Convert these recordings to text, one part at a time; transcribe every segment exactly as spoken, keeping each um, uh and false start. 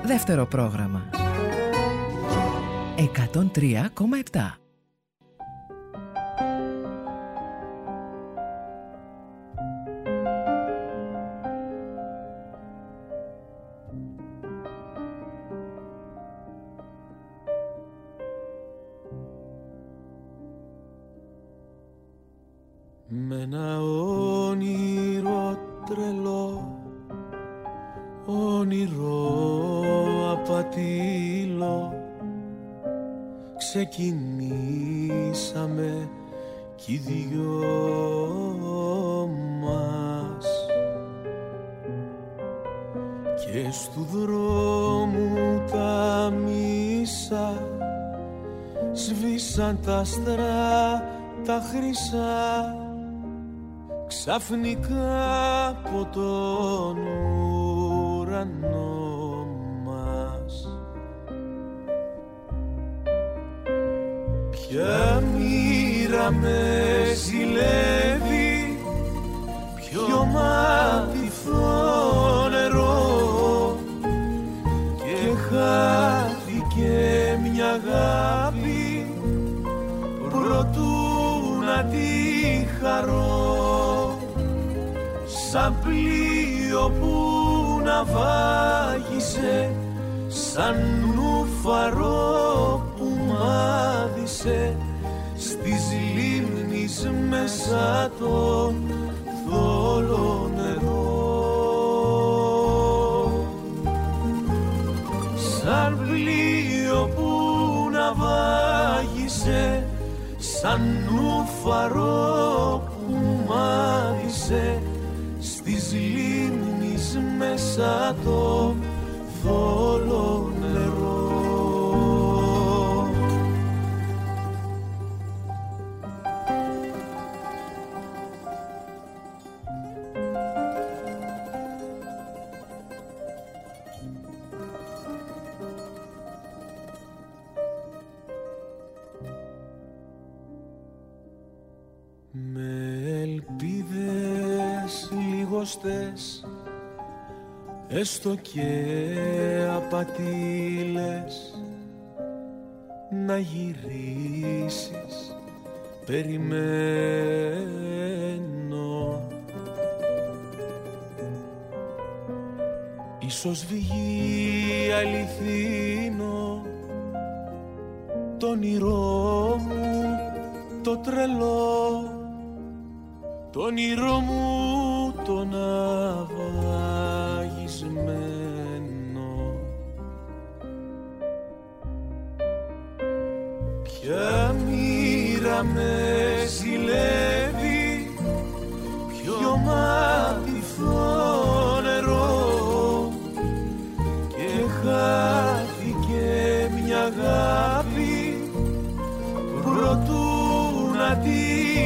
Δεύτερο πρόγραμμα εκατόν τρία κόμμα επτά. Με ένα όνειρο τρελό, όνειρο απατήλο, ξεκινήσαμε κι οι δυο μας, και στου δρόμου τα μίσα σβήσαν τα άστρα τα χρυσά, ξαφνικά από τον ουρανό μας. Ποια μοίρα με ζηλεύει, ποιο μάτι νερό, και χάθηκε μια αγάπη προτού να τη χαρώ, σαν πλοίο που να βάγισε, σαν νουφαρό που μάδισε στις λίμνης μέσα το θόλο νερό. Σαν πλοίο που να βάγισε, σαν νουφαρό που μάδισε στις λίμνης μέσα το θόλο νερό. Με ελπίδες λιγοστές, έστω και απατήλες, να γυρίσεις περιμένω. Ίσως βγει αληθινό το όνειρό μου το τρελό, το όνειρό μου το ναυαγισμένο. Ποια μοίρα με ζηλεύει, ποιο μάτι νερό, και χάθηκε μια αγάπη προτού να τη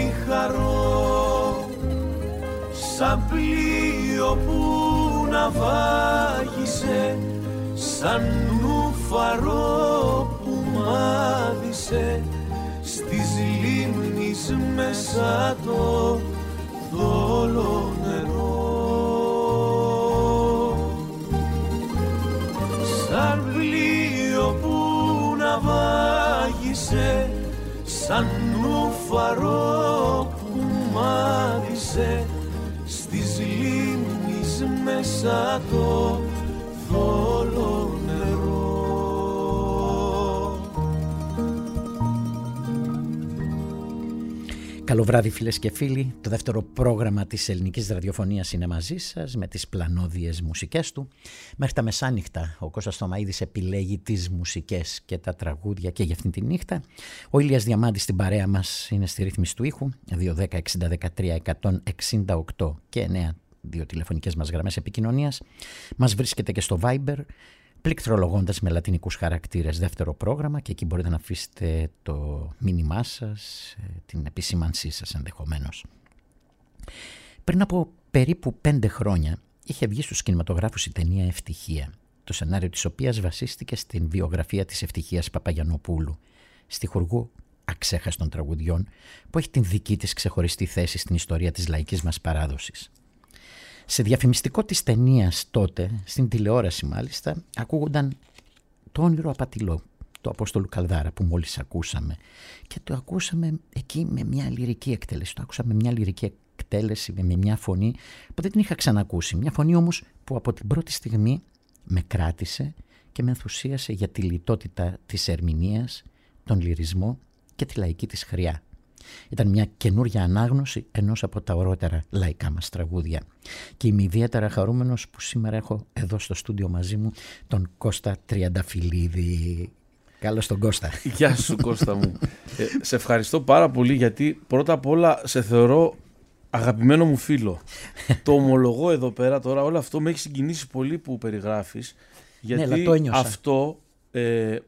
χαρώ, σαν πλοίο που να βάγισε, σαν νουφαρό που μάδισε στις λίμνης μέσα το θόλο νερό. Σαν πλοίο που να βάγισε, σαν νουφαρό που μάδισε στις λίμνης μέσα το θόλο νερό. Καλό βράδυ φίλες και φίλοι. Το δεύτερο πρόγραμμα της ελληνικής ραδιοφωνίας είναι μαζί σας με τις πλανόδιες μουσικές του. Μέχρι τα μεσάνυχτα ο Κώστας Θωμαίδης επιλέγει τις μουσικές και τα τραγούδια και για αυτήν τη νύχτα. Ο Ηλίας Διαμάντης στην παρέα μας είναι στη ρύθμιση του ήχου. δύο δέκα εξήντα δεκατρία εκατόν εξήντα οκτώ και εννέα, δύο τηλεφωνικές μας γραμμές επικοινωνίας. Μας βρίσκεται και στο Viber, πληκτρολογώντας με λατινικούς χαρακτήρες δεύτερο πρόγραμμα, και εκεί μπορείτε να αφήσετε το μήνυμά σας, την επισήμανσή σας ενδεχομένως. Πριν από περίπου πέντε χρόνια είχε βγει στους κινηματογράφους η ταινία «Ευτυχία», το σενάριο της οποίας βασίστηκε στην βιογραφία της Ευτυχίας Παπαγιαννοπούλου, στιχουργού αξέχαστων τραγουδιών που έχει την δική της ξεχωριστή θέση στην ιστορία της λαϊκής μας παράδοσης. Σε διαφημιστικό της ταινίας τότε, στην τηλεόραση μάλιστα, ακούγονταν το όνειρο απατηλό του Απόστολου Καλδάρα που μόλις ακούσαμε. Και το ακούσαμε εκεί με μια λυρική εκτέλεση. Το ακούσαμε με μια λυρική εκτέλεση, με μια φωνή που δεν την είχα ξανακούσει. Μια φωνή όμως που από την πρώτη στιγμή με κράτησε και με ενθουσίασε για τη λιτότητα της ερμηνείας, τον λυρισμό και τη λαϊκή της χρειά. Ήταν μια καινούρια ανάγνωση ενός από τα ωραίτερα λαϊκά μας τραγούδια. Και είμαι ιδιαίτερα χαρούμενος που σήμερα έχω εδώ στο στούντιο μαζί μου τον Κώστα Τριανταφυλλίδη. Καλώς τον Κώστα. Γεια σου Κώστα μου. Ε, σε ευχαριστώ πάρα πολύ γιατί πρώτα απ' όλα σε θεωρώ αγαπημένο μου φίλο. Το ομολογώ εδώ πέρα τώρα, όλο αυτό με έχει συγκινήσει πολύ που περιγράφεις. Γιατί ναι, το ένιωσα. Αυτό... Ε,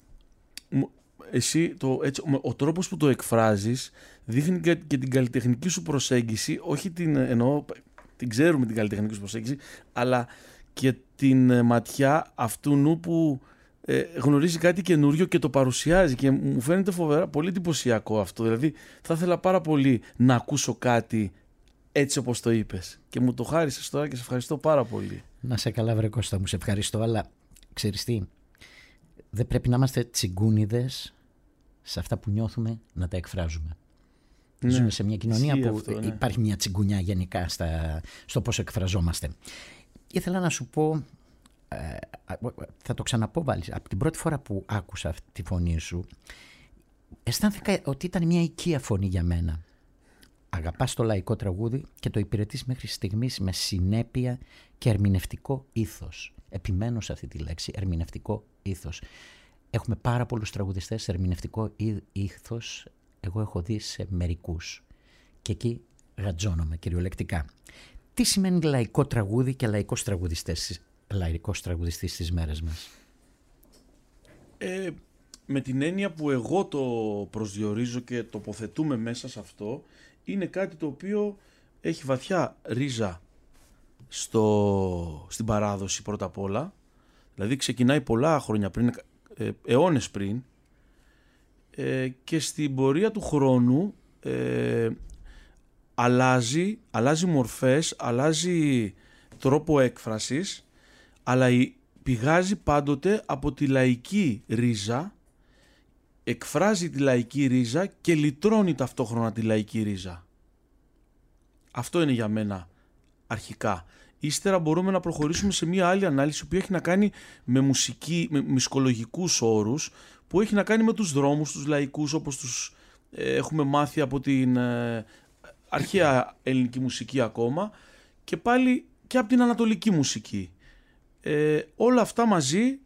εσύ, το, έτσι, ο τρόπος που το εκφράζεις δείχνει και, και την καλλιτεχνική σου προσέγγιση, όχι την εννοώ, την ξέρουμε την καλλιτεχνική σου προσέγγιση, αλλά και την ματιά αυτού νου που ε, γνωρίζει κάτι καινούριο και το παρουσιάζει και μου φαίνεται φοβερά, πολύ εντυπωσιακό αυτό. Δηλαδή θα ήθελα πάρα πολύ να ακούσω κάτι έτσι όπως το είπες και μου το χάρισες τώρα και σε ευχαριστώ πάρα πολύ. Να σε καλά βρε Κώστα μου, σε ευχαριστώ, αλλά ξέρεις τι, δεν πρέπει να είμαστε τσιγκούνιδες σε αυτά που νιώθουμε να τα εκφράζουμε. Ναι, ζούμε σε μια κοινωνία που αυτό, ναι. Υπάρχει μια τσιγκουνιά γενικά στα, στο πώς εκφραζόμαστε. Ήθελα να σου πω, ε, θα το ξαναπώ πάλι, από την πρώτη φορά που άκουσα αυτή τη φωνή σου, αισθάνθηκα ότι ήταν μια οικία φωνή για μένα. Αγαπάς το λαϊκό τραγούδι και το υπηρετείς μέχρι στιγμής με συνέπεια και ερμηνευτικό ήθος. Επιμένω σε αυτή τη λέξη, ερμηνευτικό ήθος. Έχουμε πάρα πολλούς τραγουδιστές σε ερμηνευτικό ήθος. Εγώ έχω δει σε μερικούς. Και εκεί γατζώνομαι κυριολεκτικά. Τι σημαίνει λαϊκό τραγούδι και λαϊκός τραγουδιστές, λαϊκός τραγουδιστής στις μέρες μας? Ε, με την έννοια που εγώ το προσδιορίζω και τοποθετούμε μέσα σε αυτό, είναι κάτι το οποίο έχει βαθιά ρίζα στο, στην παράδοση πρώτα απ' όλα. Δηλαδή ξεκινάει πολλά χρόνια πριν, ε, αιώνες πριν, ε, και στην πορεία του χρόνου ε, αλλάζει, αλλάζει μορφές, αλλάζει τρόπο έκφρασης, αλλά πηγάζει πάντοτε από τη λαϊκή ρίζα, εκφράζει τη λαϊκή ρίζα και λυτρώνει ταυτόχρονα τη λαϊκή ρίζα. Αυτό είναι για μένα αρχικά. Ύστερα μπορούμε να προχωρήσουμε σε μια άλλη ανάλυση που έχει να κάνει με μουσική, με μουσικολογικούς όρους, που έχει να κάνει με τους δρόμους, τους λαϊκούς, όπως τους ε, έχουμε μάθει από την ε, αρχαία ελληνική μουσική ακόμα, και πάλι και από την ανατολική μουσική. Ε, όλα αυτά μαζί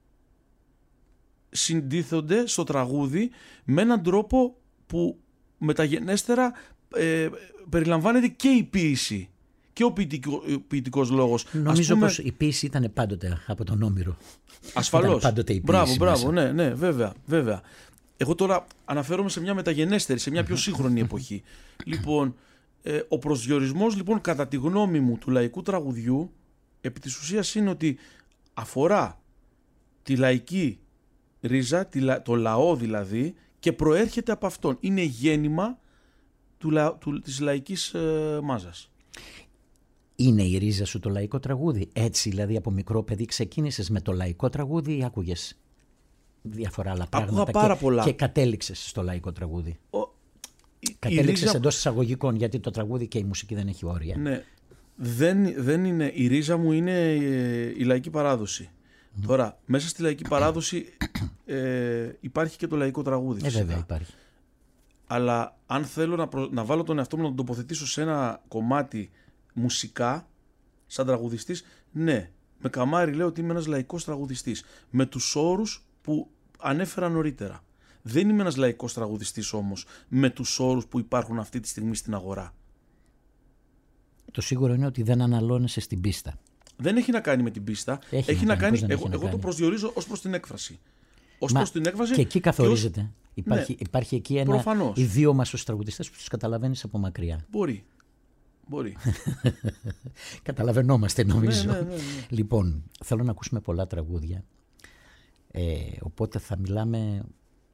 συντίθονται στο τραγούδι με έναν τρόπο που μεταγενέστερα ε, περιλαμβάνεται και η ποίηση και ο ποιητικό, ποιητικός λόγος. Νομίζω πούμε, πως η ποίηση ήταν πάντοτε από τον Όμηρο. Ασφαλώς. Πάντοτε η μπράβο, μπράβο, μέσα. ναι, ναι, βέβαια, βέβαια. Εγώ τώρα αναφέρομαι σε μια μεταγενέστερη, σε μια πιο σύγχρονη εποχή. Λοιπόν, ε, ο προσδιορισμός λοιπόν κατά τη γνώμη μου του λαϊκού τραγουδιού επί της ουσίας είναι ότι αφορά τη λαϊκή ρίζα, το λαό δηλαδή, και προέρχεται από αυτόν. Είναι γέννημα του, του, της λαϊκής ε, μάζας. Είναι η ρίζα σου το λαϊκό τραγούδι? Έτσι δηλαδή από μικρό παιδί ξεκίνησες με το λαϊκό τραγούδι ή άκουγες διάφορα άλλα πράγματα? Άκουγα πάρα και, πολλά. Και κατέληξες στο λαϊκό τραγούδι? Ο, κατέληξες ρίζα... εντός εισαγωγικών, γιατί το τραγούδι και η μουσική δεν έχει όρια. Ναι. Δεν, δεν είναι, η ρίζα μου είναι η λαϊκή παράδοση. Mm. Τώρα, μέσα στη λαϊκή παράδοση ε, υπάρχει και το λαϊκό τραγούδι. Ε, βέβαια υπάρχει. Αλλά αν θέλω να, προ, να βάλω τον εαυτό μου να τον τοποθετήσω σε ένα κομμάτι μουσικά, σαν τραγουδιστής, ναι, με καμάρι λέω ότι είμαι ένας λαϊκός τραγουδιστής, με τους όρους που ανέφερα νωρίτερα. Δεν είμαι ένας λαϊκός τραγουδιστής όμως με τους όρους που υπάρχουν αυτή τη στιγμή στην αγορά. Το σίγουρο είναι ότι δεν αναλώνεσαι στην πίστα. Δεν έχει να κάνει με την πίστα. Έχει, έχει να κάνει, εγώ, εγώ, έχει εγώ να το προσδιορίζω ως προς την έκφραση. Ως Μα, προς την έκφραση. Και εκεί καθορίζεται. Και ως... Υπάρχει, ναι, υπάρχει εκεί ένα. Προφανώς. Οι δύο μας ως τραγουδιστές που τους καταλαβαίνεις από μακριά. Μπορεί. Μπορεί. Καταλαβαίνόμαστε νομίζω. Ναι, ναι, ναι, ναι. Λοιπόν, θέλω να ακούσουμε πολλά τραγούδια. Ε, οπότε θα μιλάμε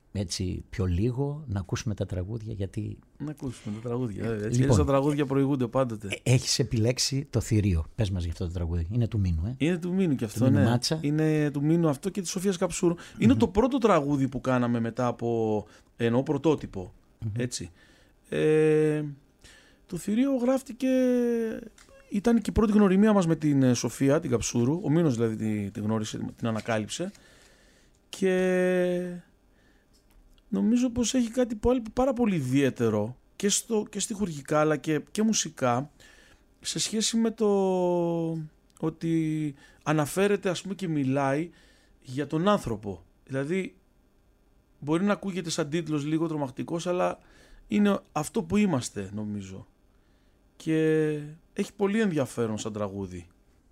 έτσι πιο λίγο να ακούσουμε τα τραγούδια, γιατί... Να ακούσουμε τα τραγούδια, έτσι, Λοιπόν, έτσι τα τραγούδια προηγούνται πάντοτε. Έχεις επιλέξει το Θηρίο, πες μας για αυτό το τραγούδι, είναι του Μίνου, ε? Είναι του Μίνου και αυτό, του Μίνου ναι. Μάτσα. Είναι του Μίνου αυτό και της Σοφίας Καψούρου. Mm-hmm. Είναι το πρώτο τραγούδι που κάναμε μετά από, εννοώ πρωτότυπο, mm-hmm. έτσι. Ε, το Θηρίο γράφτηκε, ήταν και η πρώτη γνωριμία μας με την Σοφία, την Καψούρου, ο Μίνος δηλαδή την γνώρισε, την ανακάλυψε και νομίζω πως έχει κάτι πάρα πολύ ιδιαίτερο και, στο, και στιχουργικά αλλά και, και μουσικά σε σχέση με το ότι αναφέρεται, ας πούμε, και μιλάει για τον άνθρωπο. Δηλαδή μπορεί να ακούγεται σαν τίτλος λίγο τρομακτικός, αλλά είναι αυτό που είμαστε, νομίζω, και έχει πολύ ενδιαφέρον σαν τραγούδι.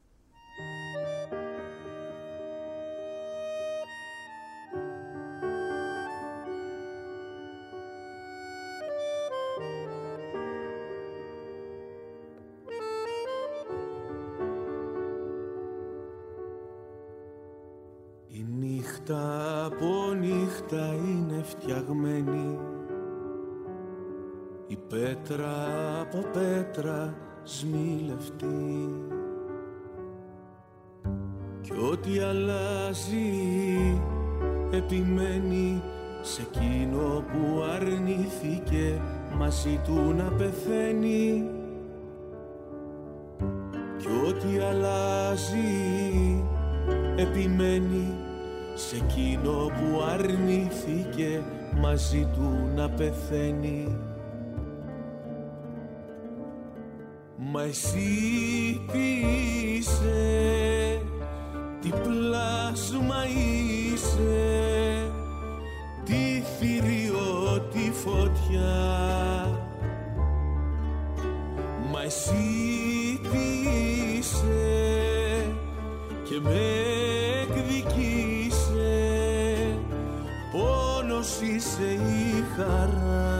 Η νύχτα από νύχτα είναι φτιαγμένη, η πέτρα από πέτρα σμιλευτή, κι ό,τι αλλάζει επιμένει σε εκείνο που αρνήθηκε μαζί του να πεθαίνει, κι ό,τι αλλάζει επιμένει σε εκείνο που αρνήθηκε μαζί του να πεθαίνει. Μα εσύ τι είσαι, τι πλάσμα είσαι, τι θηρίο, τι φωτιά. Μα εσύ τι είσαι και με εκδικήσε, πόνος είσαι η χαρά.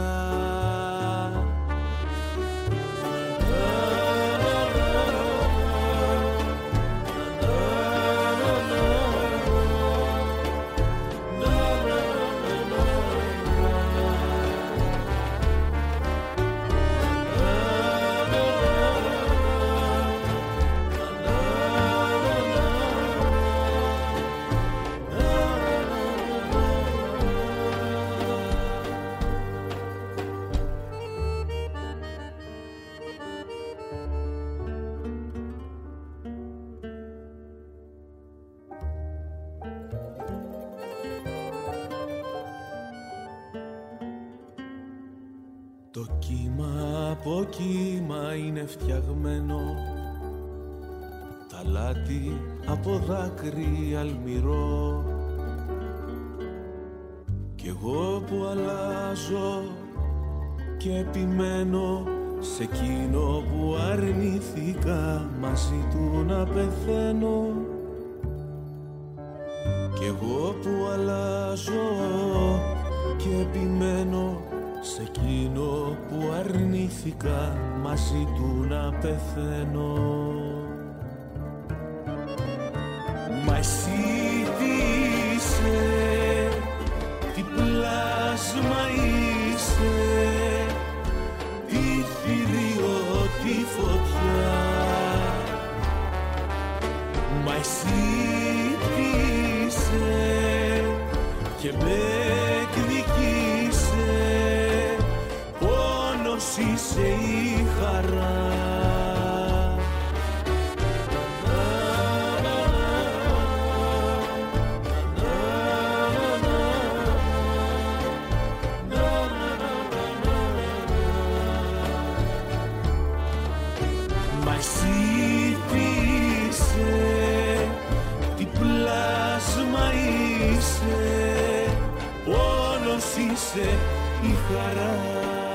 Το κύμα από κύμα είναι φτιαγμένο, τα λάτι από δάκρυ αλμυρό, κι εγώ που αλλάζω και επιμένω σε εκείνο που αρνήθηκα μαζί του να πεθαίνω, κι εγώ που αλλάζω και επιμένω σε εκείνο που αρνήθηκα μαζί του να πεθαίνω. Μα εσύ τι είσαι, τι πλάσμα είσαι, τι θηρίο, τι φωτιά. Μα εσύ τι είσαι και με εκδικήσε, πόνος είσαι η χαρά. Μα εσύ τι είσαι, τι πλάσμα είσαι, πόνος είσαι η χαρά.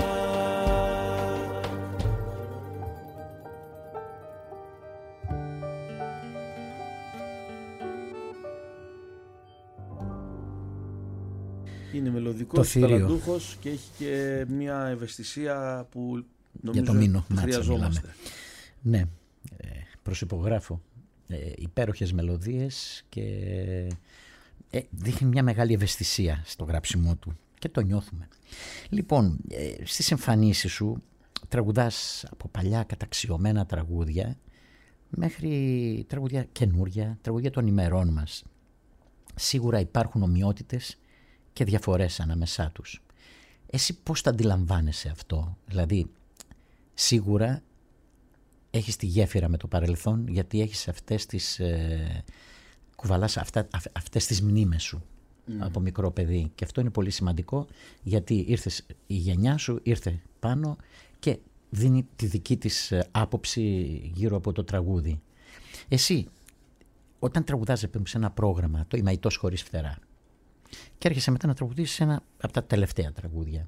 Είναι μελωδικός, ταλαντούχος και έχει και μια ευαισθησία που νομίζω για το Μίνο χρειαζόμαστε. Ναι, προσυπογράφω. Ε, υπέροχες μελωδίες και ε, δείχνει μια μεγάλη ευαισθησία στο γράψιμό του και το νιώθουμε. Λοιπόν, ε, στις εμφανίσεις σου τραγουδάς από παλιά καταξιωμένα τραγούδια μέχρι τραγούδια καινούρια, τραγούδια των ημερών μας. Σίγουρα υπάρχουν ομοιότητες και διαφορές ανάμεσά τους. Εσύ πώς τα αντιλαμβάνεσαι αυτό? Δηλαδή, σίγουρα έχεις τη γέφυρα με το παρελθόν, γιατί έχεις αυτές τις, ε, κουβαλάς αυτά, αυ, αυτές τις μνήμες σου mm. από μικρό παιδί. Και αυτό είναι πολύ σημαντικό, γιατί ήρθες, η γενιά σου ήρθε πάνω και δίνει τη δική της άποψη γύρω από το τραγούδι. Εσύ, όταν τραγουδάς σε ένα πρόγραμμα, το «Ημαϊτός χωρίς φτερά», και έρχεσαι μετά να τραγουδήσεις ένα από τα τελευταία τραγούδια,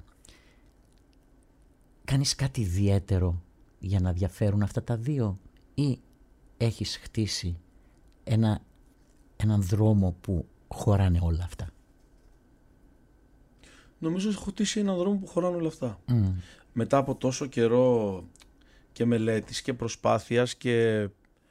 κάνεις κάτι ιδιαίτερο για να διαφέρουν αυτά τα δύο, ή έχεις χτίσει ένα, έναν δρόμο που χωράνε όλα αυτά? Νομίζω έχω χτίσει έναν δρόμο που χωράνε όλα αυτά. Mm. Μετά από τόσο καιρό και μελέτης και προσπάθειας και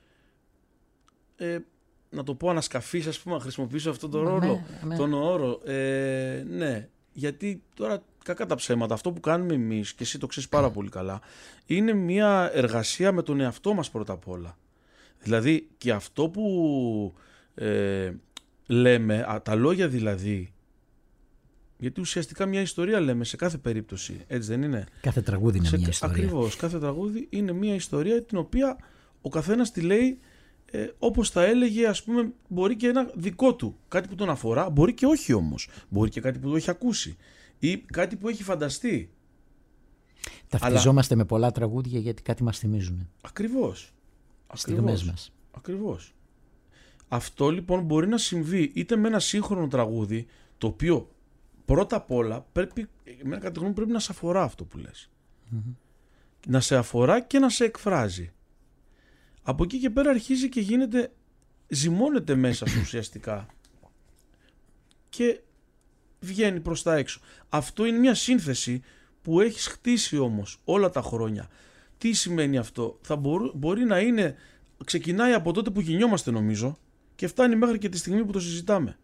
ε, να το πω ανασκαφής, ας πούμε, να χρησιμοποιήσω αυτόν τον όρο, ναι, τον όρο. Ε, ναι, γιατί τώρα κακά τα ψέματα, αυτό που κάνουμε εμείς, και εσύ το ξέρεις πάρα πολύ καλά, είναι μια εργασία με τον εαυτό μας πρώτα απ' όλα. Δηλαδή και αυτό που ε, λέμε, α, τα λόγια δηλαδή, γιατί ουσιαστικά μια ιστορία λέμε σε κάθε περίπτωση, έτσι δεν είναι? Κάθε τραγούδι είναι σε, μια ιστορία. Ακριβώς, κάθε τραγούδι είναι μια ιστορία την οποία ο καθένας τη λέει ε, όπως θα έλεγε, ας πούμε, μπορεί και ένα δικό του, κάτι που τον αφορά, μπορεί και όχι όμως, μπορεί και κάτι που το έχει ακούσει ή κάτι που έχει φανταστεί. Ταυτιζόμαστε Αλλά... με πολλά τραγούδια γιατί κάτι μας θυμίζουν. Ακριβώς. Στιγμές μας. Ακριβώς. Αυτό λοιπόν μπορεί να συμβεί είτε με ένα σύγχρονο τραγούδι, το οποίο πρώτα απ' όλα πρέπει, με ένα κατηγορία πρέπει να σε αφορά αυτό που λες. Mm-hmm. Να σε αφορά και να σε εκφράζει. Από εκεί και πέρα αρχίζει και γίνεται, ζυμώνεται μέσα σου ουσιαστικά και βγαίνει προς τα έξω. Αυτό είναι μια σύνθεση που έχεις χτίσει όμως όλα τα χρόνια. Τι σημαίνει αυτό? Θα μπορού, μπορεί να είναι, ξεκινάει από τότε που γεννιόμαστε νομίζω και φτάνει μέχρι και τη στιγμή που το συζητάμε.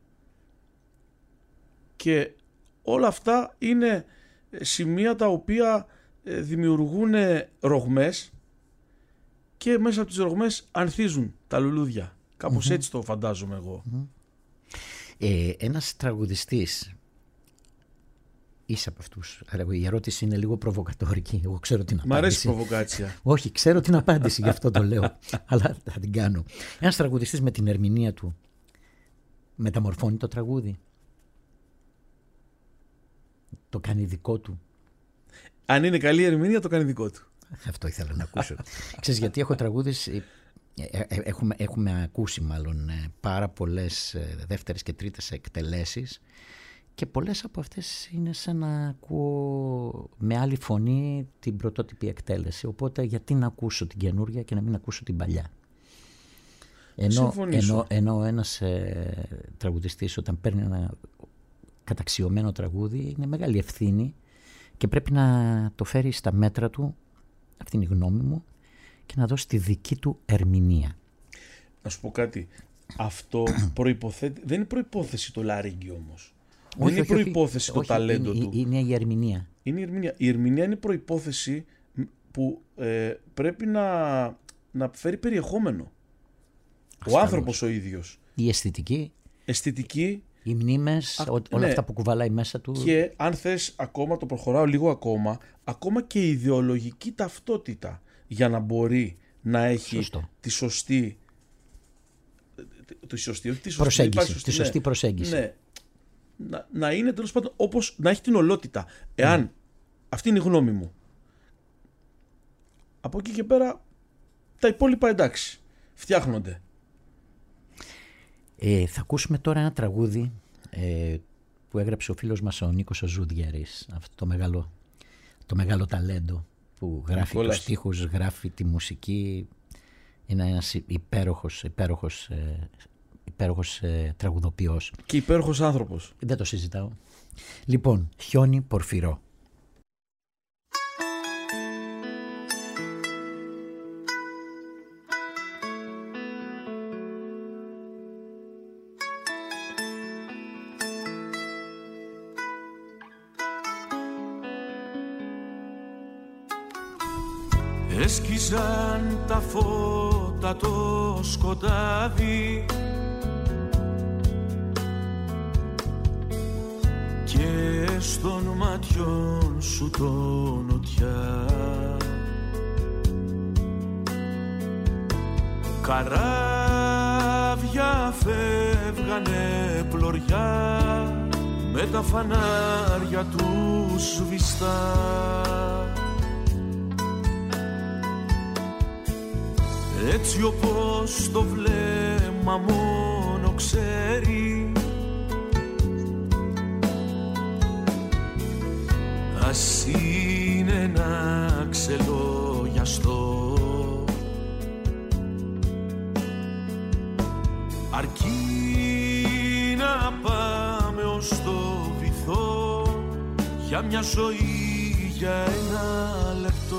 Και όλα αυτά είναι σημεία τα οποία δημιουργούν ρογμές και μέσα από τις ρογμές ανθίζουν τα λουλούδια. Κάπως mm-hmm. έτσι το φαντάζομαι εγώ. Mm-hmm. Ε, ένας τραγουδιστής, είσαι από αυτούς, η ερώτηση είναι λίγο προβοκατορική, εγώ ξέρω την απάντηση. Μ' αρέσει η προβοκάτσια. Όχι, ξέρω την απάντηση, γι' αυτό το λέω, αλλά θα την κάνω. Ένας τραγουδιστής με την ερμηνεία του μεταμορφώνει το τραγούδι, το κάνει δικό του. Αν είναι καλή ερμηνεία, το κάνει δικό του. Αυτό ήθελα να ακούσω. Ξέρεις, γιατί έχω τραγούδες, έχουμε, έχουμε ακούσει μάλλον πάρα πολλές δεύτερες και τρίτες εκτελέσεις και πολλές από αυτές είναι σαν να ακούω με άλλη φωνή την πρωτότυπη εκτέλεση. Οπότε γιατί να ακούσω την καινούρια και να μην ακούσω την παλιά? Ενώ, ενώ, ενώ ένας ε, τραγουδιστής όταν παίρνει ένα καταξιωμένο τραγούδι είναι μεγάλη ευθύνη και πρέπει να το φέρει στα μέτρα του, αυτή είναι η γνώμη μου, και να δώσει τη δική του ερμηνεία. Να σου πω κάτι, αυτό προϋποθέτει, δεν είναι προϋπόθεση το λαρύγγι όμως. Όχι, δεν είναι όχι, προϋπόθεση όχι, το ταλέντο είναι, του. Είναι η ερμηνεία. Είναι η ερμηνεία. Η ερμηνεία είναι προϋπόθεση που ε, πρέπει να, να φέρει περιεχόμενο. Ασφαλώς. Ο άνθρωπος ο ίδιος. Η αισθητική. Αισθητική. Οι μνήμες, Α, όλα ναι. αυτά που κουβαλάει μέσα του. Και αν θες ακόμα, το προχωράω λίγο ακόμα, ακόμα και η ιδεολογική ταυτότητα για να μπορεί να έχει Σωστό. τη σωστή, τη σωστή, όχι τη σωστή προσέγγιση. Σωστή, τη σωστή ναι, προσέγγιση. Ναι. Να, να είναι τέλος πάντων όπως να έχει την ολότητα. Εάν, mm. αυτή είναι η γνώμη μου. Από εκεί και πέρα τα υπόλοιπα εντάξει, φτιάχνονται. Ε, θα ακούσουμε τώρα ένα τραγούδι ε, που έγραψε ο φίλος μας ο Νίκος ο Ζούδιαρης, αυτό το μεγάλο, το μεγάλο ταλέντο που γράφει Νικόλας. Τους στίχους, γράφει τη μουσική, είναι ένας υπέροχος, υπέροχος, ε, υπέροχος ε, τραγουδοποιός. Και υπέροχος άνθρωπος. Δεν το συζητάω. Λοιπόν, Χιόνι Πορφυρό. Έσκισαν τα φώτα το σκοτάδι και στον ματιών σου το νοτιά. Καράβια φεύγανε πλωριά με τα φανάρια τους σβηστά. Έτσι όπως το βλέμμα μόνο ξέρει, ας είναι ένα ξελογιαστό, αρκεί να πάμε ως το βυθό για μια ζωή, για ένα λεπτό.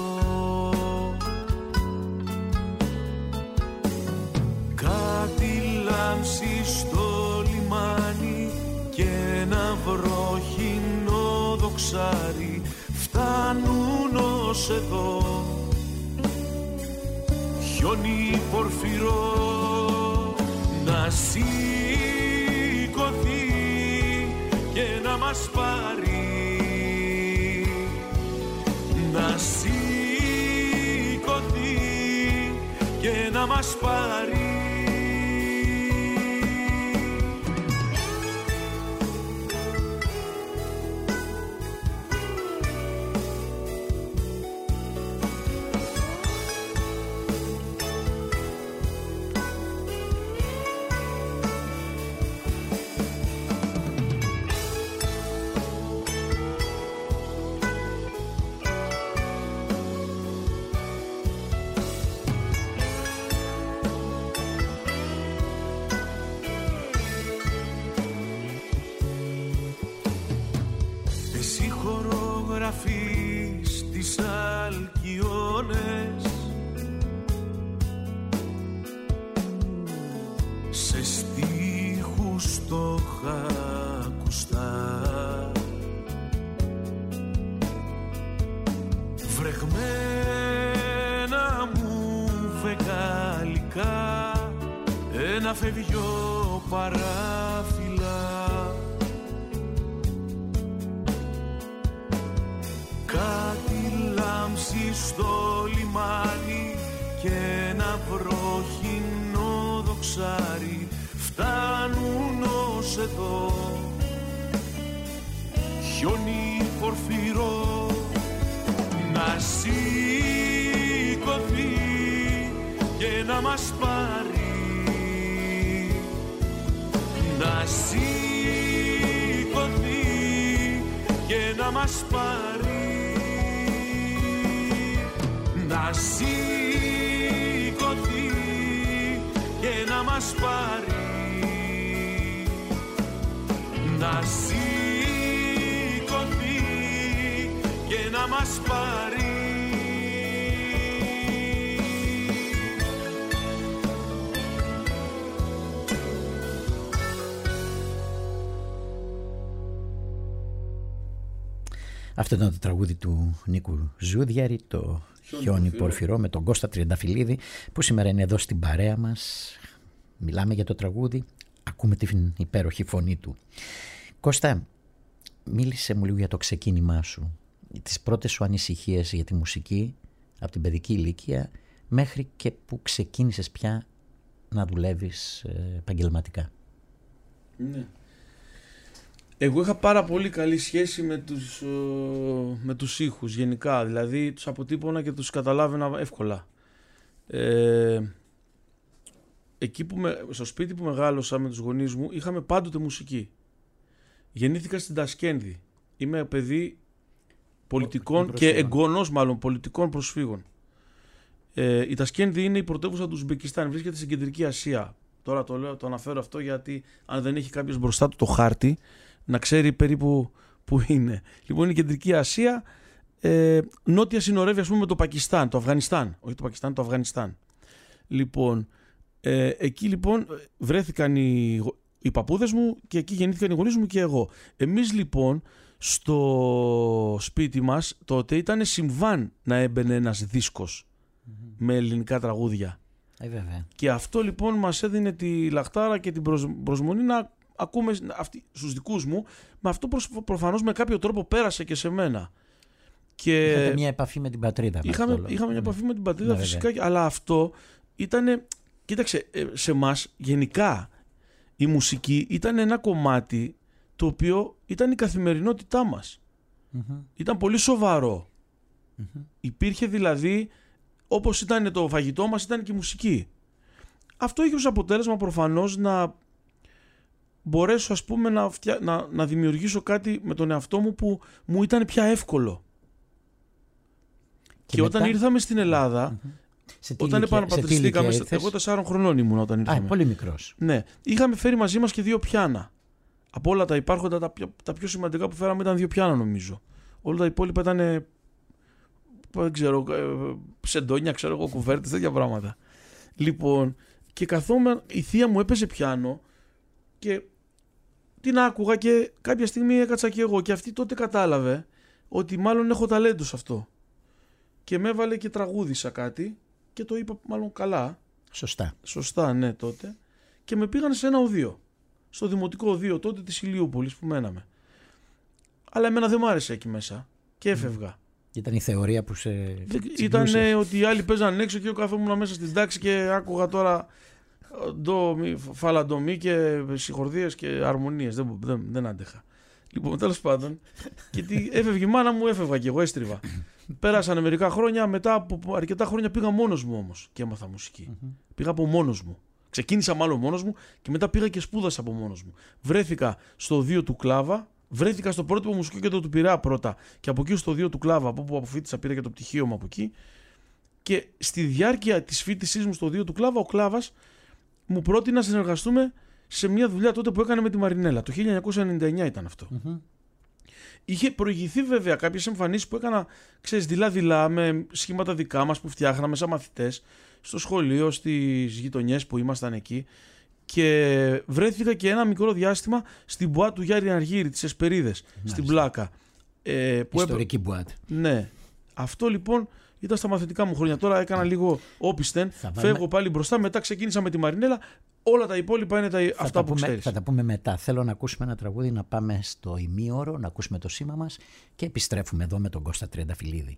Κάτι λάμψει στο λιμάνι και ένα βροχινό δοξάρι φτάνουν ως εδώ. Χιόνι πορφυρό να σηκωθεί και να μας πάρει, να σηκωθεί και να μας πάρει. Στις Αλκιόνες σε στίχους το χακουστά, βρεγμένα μου βεγγαλικά ένα φευγιό παράφυλλα. Κάτι λάμψει στο λιμάνι και ένα βροχινό δοξάρι φτάνουν ως εδώ. Χιόνι πορφυρό να σηκωθεί και να μας πάρει, να σηκωθεί και να μας πάρει, να σηκωθεί και να μας πάρει, να σηκωθεί και να μας πάρει. Αυτό ήταν το τραγούδι του Νίκου Ζούδιαρη, το Χιόνι Πορφυρό, με τον Κώστα Τριανταφυλλίδη, που σήμερα είναι εδώ στην παρέα μας. Μιλάμε για το τραγούδι, ακούμε την υπέροχη φωνή του. Κώστα, μίλησε μου λίγο για το ξεκίνημά σου, τις πρώτες σου ανησυχίες για τη μουσική από την παιδική ηλικία μέχρι και που ξεκίνησες πια να δουλεύεις επαγγελματικά. Ναι. Εγώ είχα πάρα πολύ καλή σχέση με τους, με τους ήχους γενικά, δηλαδή τους αποτύπωνα και τους καταλάβαινα εύκολα. Ε, εκεί που με, στο σπίτι που μεγάλωσα με τους γονείς μου είχαμε πάντοτε μουσική. Γεννήθηκα στην Τασκένδη. Είμαι παιδί πολιτικών και εγγονός μάλλον πολιτικών προσφύγων. Ε, η Τασκένδη είναι η πρωτεύουσα του Ουσμπεκιστάν, βρίσκεται στην Κεντρική Ασία. Τώρα το, λέω, το αναφέρω αυτό γιατί αν δεν έχει κάποιος μπροστά του το χάρτη, να ξέρει περίπου που είναι. Λοιπόν, είναι η Κεντρική Ασία, ε, νότια συνορεύει ας πούμε με το Πακιστάν, το Αφγανιστάν. Όχι το Πακιστάν, το Αφγανιστάν. Λοιπόν, ε, εκεί λοιπόν βρέθηκαν οι, οι παππούδες μου και εκεί γεννήθηκαν οι γονείς μου και εγώ. Εμείς λοιπόν στο σπίτι μας τότε ήταν συμβάν να έμπαινε ένας δίσκος mm-hmm. με ελληνικά τραγούδια. Ε, βέβαια. Και αυτό λοιπόν μας έδινε τη λαχτάρα και την προσ, προσμονή να ακούμε αυτή, στους δικούς μου, με αυτό προς, προφανώς με κάποιο τρόπο πέρασε και σε μένα. Και είχατε μια επαφή με την πατρίδα. Είχαμε, είχαμε μια επαφή με την πατρίδα, ναι, φυσικά, βέβαια. Αλλά αυτό ήταν, κοίταξε, σε εμάς γενικά η μουσική ήταν ένα κομμάτι το οποίο ήταν η καθημερινότητά μας. Mm-hmm. Ήταν πολύ σοβαρό. Mm-hmm. Υπήρχε δηλαδή, όπως ήταν το φαγητό μας, ήταν και η μουσική. Αυτό είχε ως αποτέλεσμα προφανώς να μπορέσω, ας πούμε, να, φτια... να, να δημιουργήσω κάτι με τον εαυτό μου που μου ήταν πια εύκολο. Και, και μετά... όταν ήρθαμε στην Ελλάδα, mm-hmm. όταν επαναπατριστήκαμε, εγώ τεσσάρων χρονών ήμουν όταν ήρθαμε. Α, πολύ μικρός. Ναι, είχαμε φέρει μαζί μας και δύο πιάνα. Από όλα τα υπάρχοντα, τα πιο, τα πιο σημαντικά που φέραμε ήταν δύο πιάνα, νομίζω. Όλα τα υπόλοιπα ήταν, δεν ξέρω, ψεντόνια, ξέρω εγώ, κουβέρτες, τέτοια πράγματα. Λοιπόν, και καθόμουν, η θεία μου έπαιζε πιάνο και την άκουγα και κάποια στιγμή έκατσα και εγώ. Και αυτή τότε κατάλαβε ότι μάλλον έχω ταλέντο σε αυτό. Και με έβαλε και τραγούδισα κάτι και το είπα μάλλον καλά. Σωστά. Σωστά, ναι, τότε. Και με πήγαν σε ένα οδείο. Στο δημοτικό οδείο τότε της Ηλιούπολης που μέναμε. Αλλά εμένα δεν μ' άρεσε εκεί μέσα και έφευγα. Ήταν η θεωρία που σε... Ήταν ότι οι άλλοι παίζαν έξω και εγώ καθόμουν μέσα στην τάξη και άκουγα τώρα ντο, μη, φάλα, ντο, μη και συγχορδίες και αρμονίες. Δεν, δεν, δεν άντεχα. Λοιπόν, τέλος πάντων, γιατί έφευγε η μάνα μου, έφευγα και εγώ, έστριβα. Πέρασαν μερικά χρόνια, μετά από αρκετά χρόνια πήγα μόνος μου όμως και έμαθα μουσική. Mm-hmm. Πήγα από μόνος μου. Ξεκίνησα μάλλον μόνος μου και μετά πήγα και σπούδασα από μόνος μου. Βρέθηκα στο οδείο του Κλάβα, βρέθηκα στο πρότυπο μουσικό κέντρο του Πειραιά πρώτα και από εκεί στο οδείο του Κλάβα, από όπου αποφοίτησα, πήρα και το πτυχίο μου από εκεί. Και στη διάρκεια της φοιτησής μου στο οδείο του Κλάβα, ο Κλάβας μου πρότεινε να συνεργαστούμε σε μια δουλειά τότε που έκανε με τη Μαρινέλα. Το χίλια εννιακόσια ενενήντα εννιά ήταν αυτό. Mm-hmm. Είχε προηγηθεί βέβαια κάποιες εμφανίσεις που έκανα, ξέρεις, δειλά-δειλά με σχήματα δικά μας που φτιάχναμε σαν μαθητές στο σχολείο, στις γειτονιές που ήμασταν εκεί. Και βρέθηκα και ένα μικρό διάστημα στην μπουάτ του Γιάννη Αργύρη, τις Εσπερίδες, στην Πλάκα. Ε, που Ιστορική έπα... μπουάτ. Ναι. Αυτό λοιπόν ήταν στα μαθητικά μου χρόνια. Τώρα έκανα λίγο όπισθεν, φεύγω βάλουμε... πάλι μπροστά, μετά ξεκίνησα με τη Μαρινέλα. Όλα τα υπόλοιπα είναι τα... αυτά τα που πούμε, ξέρεις. Θα τα πούμε μετά. Θέλω να ακούσουμε ένα τραγούδι, να πάμε στο ημίωρο, να ακούσουμε το σήμα μας και επιστρέφουμε εδώ με τον Κώστα Τριανταφυλλίδη.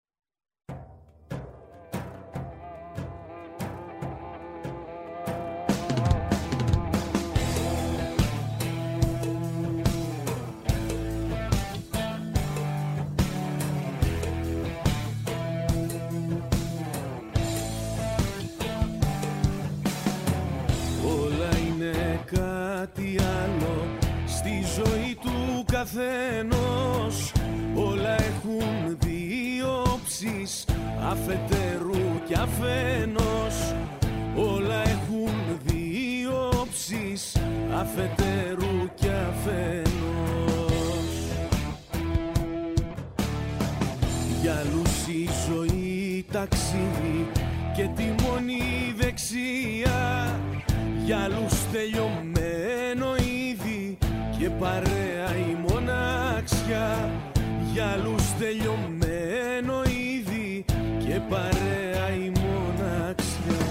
Καθένος, όλα έχουν δύο όψεις, αφετέρου κι αφένος. Όλα έχουν δύο όψεις, αφετέρου κι αφένος. Για άλλους η ζωή ταξίδι και τη μόνη δεξιά, για άλλους τελειωμένο ήδη και παρέα η μοναξιά. Για άλλους τελειωμένο ήδη και παρέα η μοναξιά.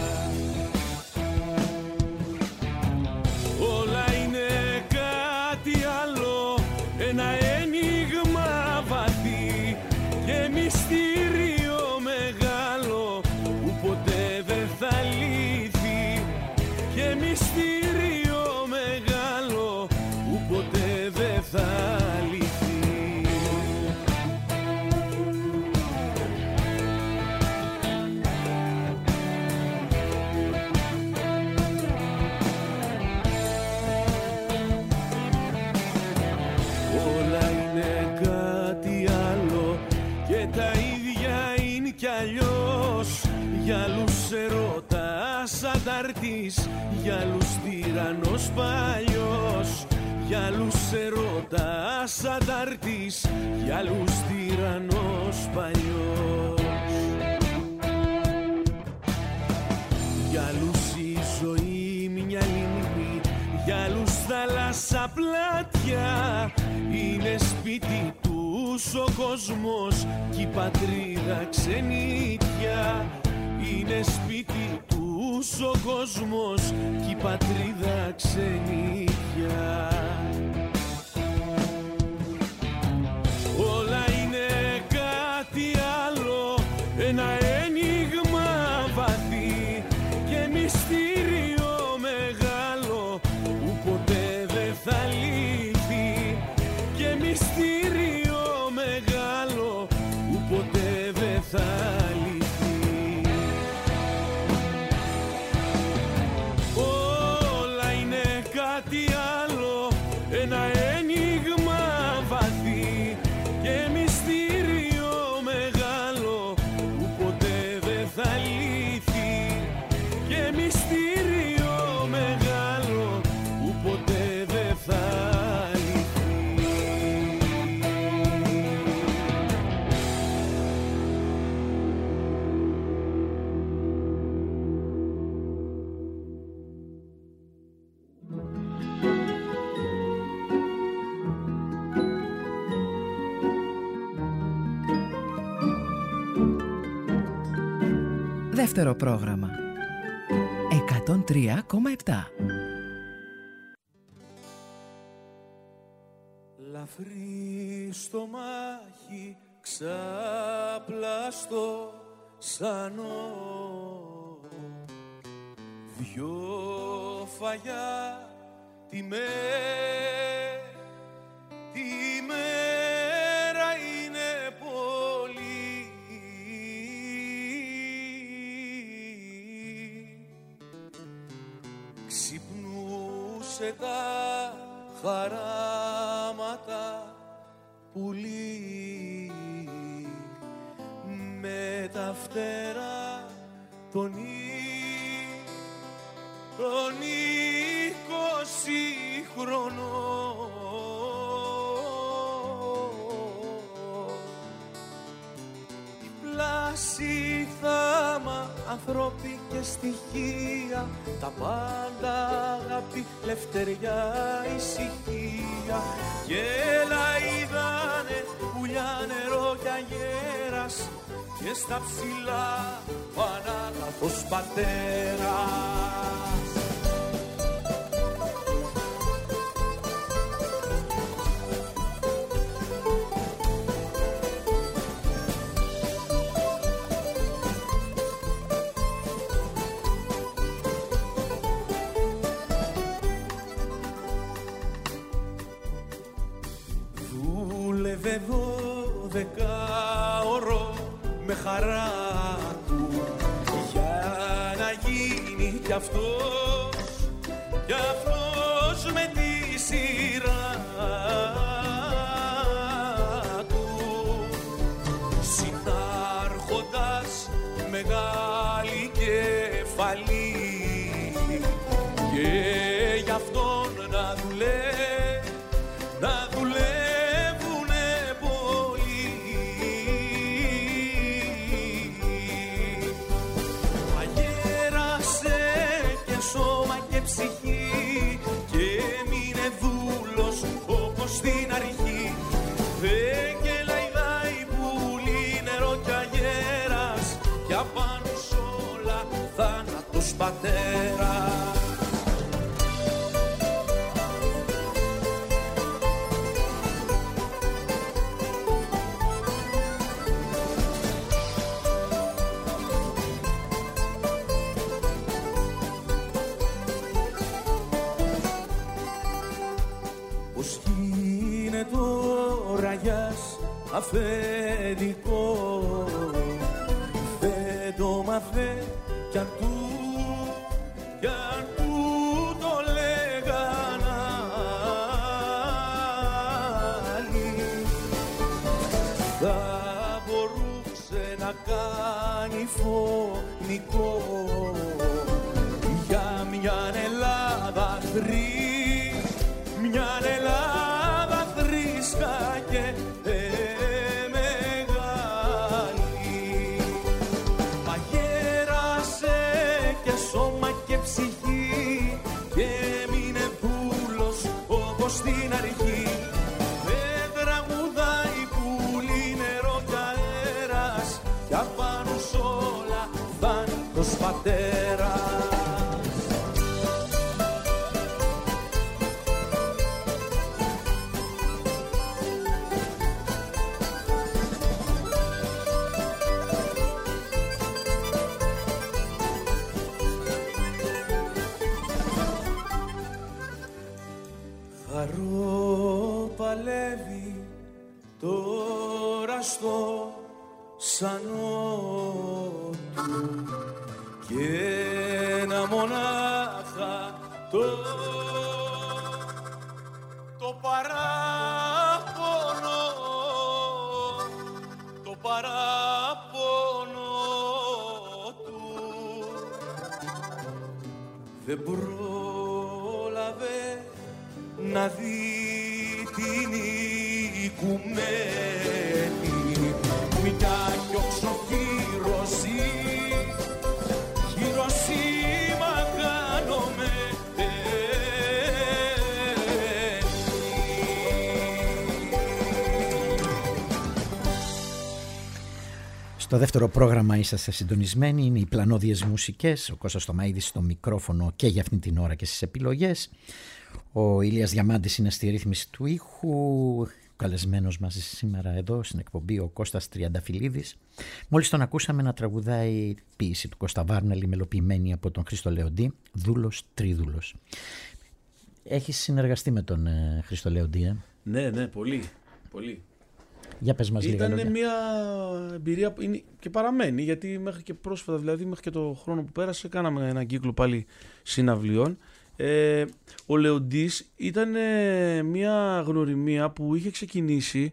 Όλα είναι κάτι άλλο, ένα ένιγμα βαθύ και μυστήριο μεγάλο που ποτέ δεν θα λύθει. Και μυστήριο μεγάλο που ποτέ δεν θα λυθεί. Όλα είναι κάτι άλλο και τα ίδια είναι κι αλλιώς. Για άλλους ερωτάς ανταρτής, για άλλους τυραννός παλιός. Για άλλους ερωτάς ανταρτής, για άλλους τυραννός παλιός. Για άλλους η ζωή μια λίμνη, για άλλους θάλασσα πλάτια. Είναι σπίτι τους ο κόσμος κι η πατρίδα ξενιτιά. Είναι σπίτι τους ο κόσμος κι η πατρίδα ξενιτιά. Όλα είναι κάτι άλλο, ένα ένιγμα βαθύ και μυστήριο μεγάλο που ποτέ δεν θα λύθει. Και μυστήριο μεγάλο που ποτέ δεν θα λυθεί. Όλα είναι κάτι άλλο, ένα ένιγμα βαθύ και μυστήριο μεγάλο που ποτέ δεν θα λύθει. Και μυστήριο μεγάλο που ποτέ δεν θα λυθεί. Δεύτερο πρόγραμμα εκατόν τρία κόμμα επτά. Λαφρύ στο μάχη ξαπλαστό σανό, δυο φαγιά τη μέρα, τη μέρα είναι πολύ. Ξυπνούσε τα χαράματα πουλί με τα φτερά τον τον είκοσι χρονών. Η πλάση θάμα, ανθρώποι και στοιχεία, τα πάντα αγάπη, λευτεριά, ησυχία. Γέλα είδανε πουλιά, νερό κι αγέρας και στα ψηλά ο ανάγαθος πατέρας. Δούλευε δώδεκάωρο με χαρά του για να γίνει κι αυτός, κι αυτός με τη σειρά του. Συνάρχοντας μεγάλη κεφαλή και γι' αυτόν να δουλεύει, να δουλεύουνε πολύ. Αγέρασε και σώμα και ψυχή και έμεινε δούλος όπως στην αρχή. Δεν και λαϊδάει πουλί, νερό κι αγέρας κι απάνω σ' όλα θάνατος πατέρας. Αφεντικό δεν το μάθε κι αν του, κι αν του το λέγαν άλλοι, θα μπορούσε να κάνει φωνικό για μιαν Ελλάδα χρή, μιαν Ελλάδα θρήσκα και στην αρχή. Δεν τραγουδάει που αστέρας. Χαρό παλεύει τώρα στο σανό του και ένα μονάχα το, το παράπονο, το παράπονο του δεν πρόλαβε να δει την οικουμένη μια κι οξοφύρωση Χειροσύμα κάνομαι. Στο δεύτερο πρόγραμμα είσαστε συντονισμένοι, είναι οι πλανόδιες μουσικές, ο Κώστας Θωμαίδης στο μικρόφωνο και για αυτήν την ώρα και στις επιλογές. Ο Ηλίας Διαμάντης είναι στη ρύθμιση του ήχου, καλεσμένος μας σήμερα εδώ στην εκπομπή ο Κώστας Τριανταφυλλίδης. Μόλις τον ακούσαμε να τραγουδάει ποίηση του Κώστα Βάρνελη, μελοποιημένη από τον Χρήστο Λεοντή, Δούλος Τρίδουλος. Έχεις συνεργαστεί με τον ε, Χρήστο Λεοντή, ε? Ναι, ναι, πολύ, πολύ. Για πες μας λίγα λόγια. Ήταν μια εμπειρία που είναι και παραμένει, γιατί μέχρι και πρόσφατα, δηλαδή μέχρι και το χρόνο που πέρασε, κάναμε έναν κύκλο πάλι συναυλιών. Ε, ο Λεοντής ήταν ε, μια γνωριμία που είχε ξεκινήσει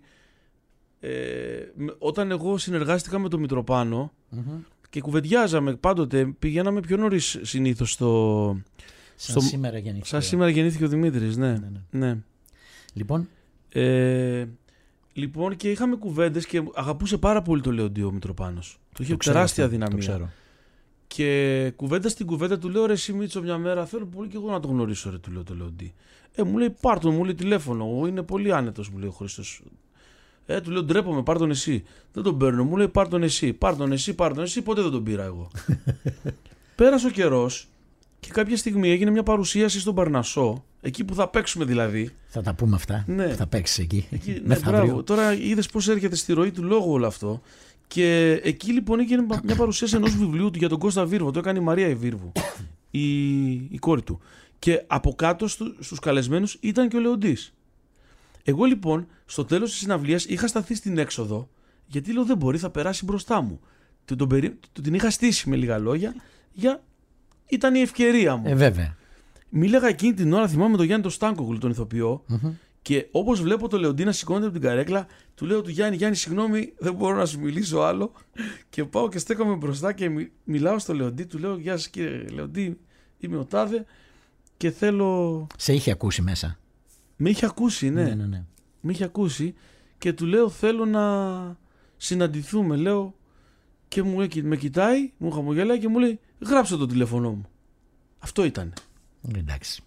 ε, όταν εγώ συνεργάστηκα με τον Μητροπάνο mm-hmm. και κουβεντιάζαμε πάντοτε, πηγαίναμε πιο νωρίς συνήθως στο... Σαν στο, σήμερα γεννήθηκε. Σαν σήμερα γεννήθηκε ο Δημήτρης, ναι. ναι, ναι. ναι. Λοιπόν... Ε, λοιπόν και είχαμε κουβέντες και αγαπούσε πάρα πολύ το Λεοντή ο Μητροπάνος. Το είχε το τεράστια αυτό, δυναμία. Το ξέρω. Και κουβέντα στην κουβέντα του λέω: ρε εσύ Μίτσο, μια μέρα θέλω πολύ και εγώ να το γνωρίσω, ρε, του λέω το Λεοντή. Ε, μου λέει: πάρ' τον, μου λέει τηλέφωνο. Είναι πολύ άνετος, μου λέει ο Χρήστος. Ε, του λέω: ντρέπομαι, πάρ' τον εσύ. Δεν τον παίρνω, μου λέει: πάρ' τον εσύ, πάρ' τον εσύ, πάρ' τον εσύ. Ποτέ δεν τον πήρα εγώ. Πέρασε ο καιρός και κάποια στιγμή έγινε μια παρουσίαση στον Παρνασσό, εκεί που θα παίξουμε δηλαδή. Θα τα πούμε αυτά. Ναι. Θα παίξεις εκεί. εκεί ναι, μπράβο. Τώρα είδες πώς έρχεται στη ροή του λόγου όλο αυτό. Και εκεί λοιπόν έγινε μια παρουσίαση ενός βιβλίου του για τον Κώστα Βίρβο. Το έκανε η Μαρία η Βίρβου, η, η κόρη του. Και από κάτω στου, στους καλεσμένους ήταν και ο Λεοντής. Εγώ λοιπόν στο τέλος της συναυλίας είχα σταθεί στην έξοδο, γιατί λέω δεν μπορεί, θα περάσει μπροστά μου. Την, τον περί... την είχα στήσει με λίγα λόγια, για... ήταν η ευκαιρία μου. Ε, βέβαια. Μίλαγα εκείνη την ώρα, θυμάμαι τον Γιάννη τον Στάνκογλου, τον ηθοποιό. Mm-hmm. Και όπως βλέπω το Λεοντή να σηκώνεται από την καρέκλα, του λέω του Γιάννη, Γιάννη, συγγνώμη, δεν μπορώ να σου μιλήσω άλλο. Και πάω και στέκομαι μπροστά και μι, μιλάω στο Λεοντή, του λέω: γεια σας κύριε Λεοντή, είμαι ο Τάδε και θέλω. Σε είχε ακούσει μέσα. Με είχε ακούσει, ναι. ναι, ναι, ναι. Με είχε ακούσει και του λέω: θέλω να συναντηθούμε. Λέω και μου, με κοιτάει, μου χαμογελάει και μου λέει: γράψε το τηλέφωνό μου. Αυτό ήταν. Εντάξει.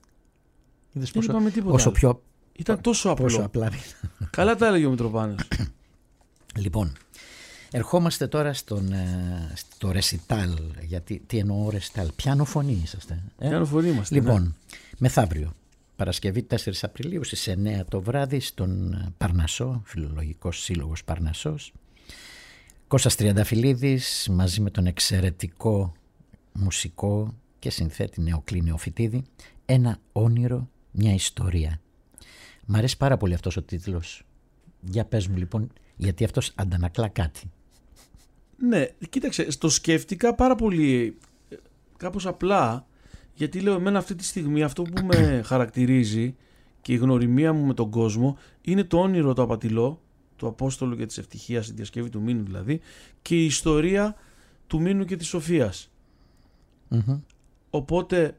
Είδες δεν πόσο, είπαμε τίποτα. Όσο πιο... Ήταν τόσο απλό. Πόσο απλά. Καλά τα έλεγε ο Μητροπάνος. Λοιπόν, ερχόμαστε τώρα στον, στο ρεσιτάλ. Γιατί, τι εννοώ ρεσιτάλ, πιάνο φωνή είσαστε. Ε? Πιάνο φωνή είμαστε. Λοιπόν, ναι. Μεθαύριο, Παρασκευή τέσσερις Απριλίου στις εννέα το βράδυ στον Παρνασσό, Φιλολογικός Σύλλογος Παρνασσός. Κώστας Τριανταφυλλίδης μαζί με τον εξαιρετικό μουσικό και συνθέτη Νεοκλή Νεοφυτίδη. Ένα όνειρο, μια ιστορία. Μ' αρέσει πάρα πολύ αυτός ο τίτλος. Για πες μου λοιπόν, γιατί αυτός αντανακλά κάτι. Ναι, κοίταξε, το σκέφτηκα πάρα πολύ κάπως απλά, γιατί λέω εμένα αυτή τη στιγμή αυτό που με χαρακτηρίζει και η γνωριμία μου με τον κόσμο είναι το όνειρο το απατηλό, του Απόστολου και της Ευτυχίας, η διασκευή του Μήνου δηλαδή, και η ιστορία του Μήνου και της Σοφίας. Mm-hmm. Οπότε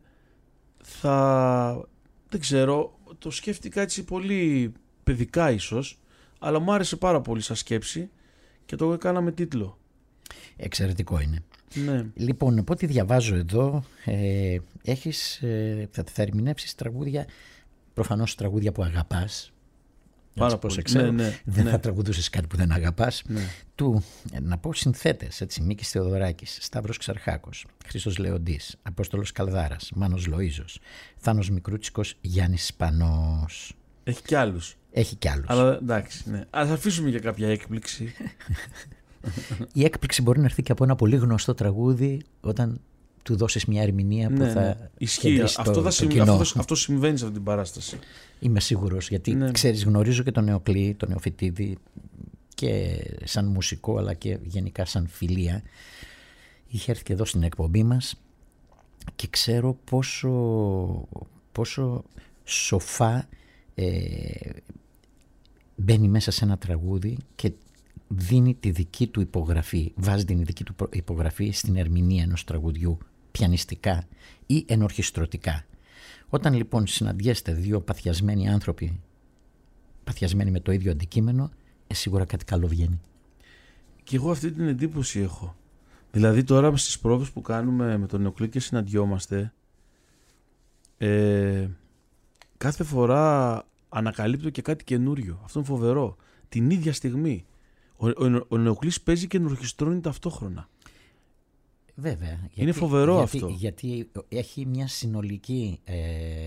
θα, δεν ξέρω, το σκέφτηκα έτσι πολύ παιδικά ίσως, αλλά μου άρεσε πάρα πολύ σαν σκέψη και το έκανα με τίτλο. Εξαιρετικό είναι. Ναι. Λοιπόν, από ό,τι διαβάζω εδώ, ε, έχεις, ε, θα, θα ερμηνεύσεις τραγούδια, προφανώς τραγούδια που αγαπάς, Πάρα πώς πολύ. ξέρω, Ναι, ναι, δεν ναι. θα τραγουδούσες κάτι που δεν αγαπάς. Ναι. Του, ε, να πω συνθέτες, έτσι, Μίκης Θεοδωράκης, Σταύρος Ξαρχάκος, Χρήστος Λεοντής, Απόστολος Καλδάρας, Μάνος Λοΐζος, Θάνος Μικρούτσικος, Γιάννης Σπανός. Έχει κι άλλους. Έχει κι άλλους. Αλλά εντάξει, ναι. Ας αφήσουμε για κάποια έκπληξη. Η έκπληξη μπορεί να έρθει και από ένα πολύ γνωστό τραγούδι όταν του δώσεις μια ερμηνεία που Ναι, θα ναι. Ισχύει. κεντρήσει Αυτό, το, θα το συμβ... κοινό. αυτό, θα- αυτό συμβαίνει σε αυτή την παράσταση. Είμαι σίγουρος, γιατί Ναι. ξέρεις, γνωρίζω και τον Νεοκλή, τον Νεοφυτίδη και σαν μουσικό αλλά και γενικά σαν φιλία. Είχε έρθει και εδώ στην εκπομπή μας και ξέρω πόσο, πόσο σοφά ε, μπαίνει μέσα σε ένα τραγούδι και δίνει τη δική του υπογραφή, βάζει την δική του υπογραφή στην ερμηνεία ενός τραγουδιού πιανιστικά ή ενορχιστρωτικά. Όταν λοιπόν συναντιέστε δύο παθιασμένοι άνθρωποι, παθιασμένοι με το ίδιο αντικείμενο, ε, σίγουρα κάτι καλό βγαίνει. Και εγώ αυτή την εντύπωση έχω. Δηλαδή τώρα στις πρόβες που κάνουμε με τον Νεοκλή και συναντιόμαστε, ε, κάθε φορά ανακαλύπτω και κάτι καινούριο. Αυτό είναι φοβερό. Την ίδια στιγμή. Ο, ο, ο Νεοκλής παίζει και ενορχιστρώνει ταυτόχρονα. Βέβαια. Γιατί, Είναι φοβερό γιατί, αυτό. Γιατί έχει μια συνολική ε,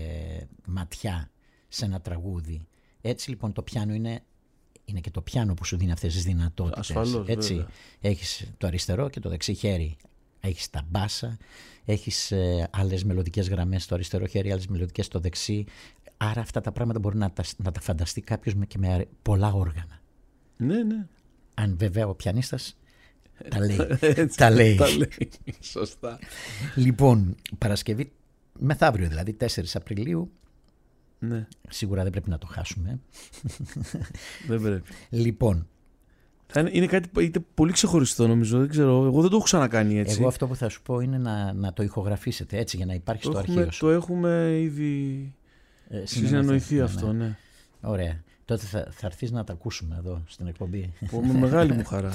ματιά σε ένα τραγούδι. Έτσι λοιπόν το πιάνο είναι, είναι και το πιάνο που σου δίνει αυτές τις δυνατότητες. Ασφαλώς, έτσι. βέβαια. Έχεις το αριστερό και το δεξί χέρι. Έχεις τα μπάσα, έχεις ε, άλλες μελωδικές γραμμές στο αριστερό χέρι, άλλες μελωδικές στο δεξί. Άρα αυτά τα πράγματα μπορεί να τα, να τα φανταστεί κάποιος με, και με πολλά όργανα. Ναι, ναι. Αν βέβαια ο πιανίστας τα λέει. Έτσι, τα λέει. τα λέει. Σωστά. Λοιπόν, Παρασκευή, μεθαύριο δηλαδή, τέσσερις Απριλίου, Ναι, σίγουρα δεν πρέπει να το χάσουμε. δεν πρέπει. Λοιπόν, Θα είναι, είναι κάτι είτε πολύ ξεχωριστό νομίζω, δεν ξέρω. Εγώ δεν το έχω ξανακάνει έτσι. εγώ αυτό που θα σου πω είναι να, να το ηχογραφήσετε έτσι για να υπάρχει το στο έχουμε, αρχείο σου. το έχουμε ήδη Ε, συνεννοηθεί ναι, αυτό, ναι. ναι. Ωραία. Τότε θα, θα έρθεις να τα ακούσουμε εδώ στην εκπομπή. Που με μεγάλη μου χαρά.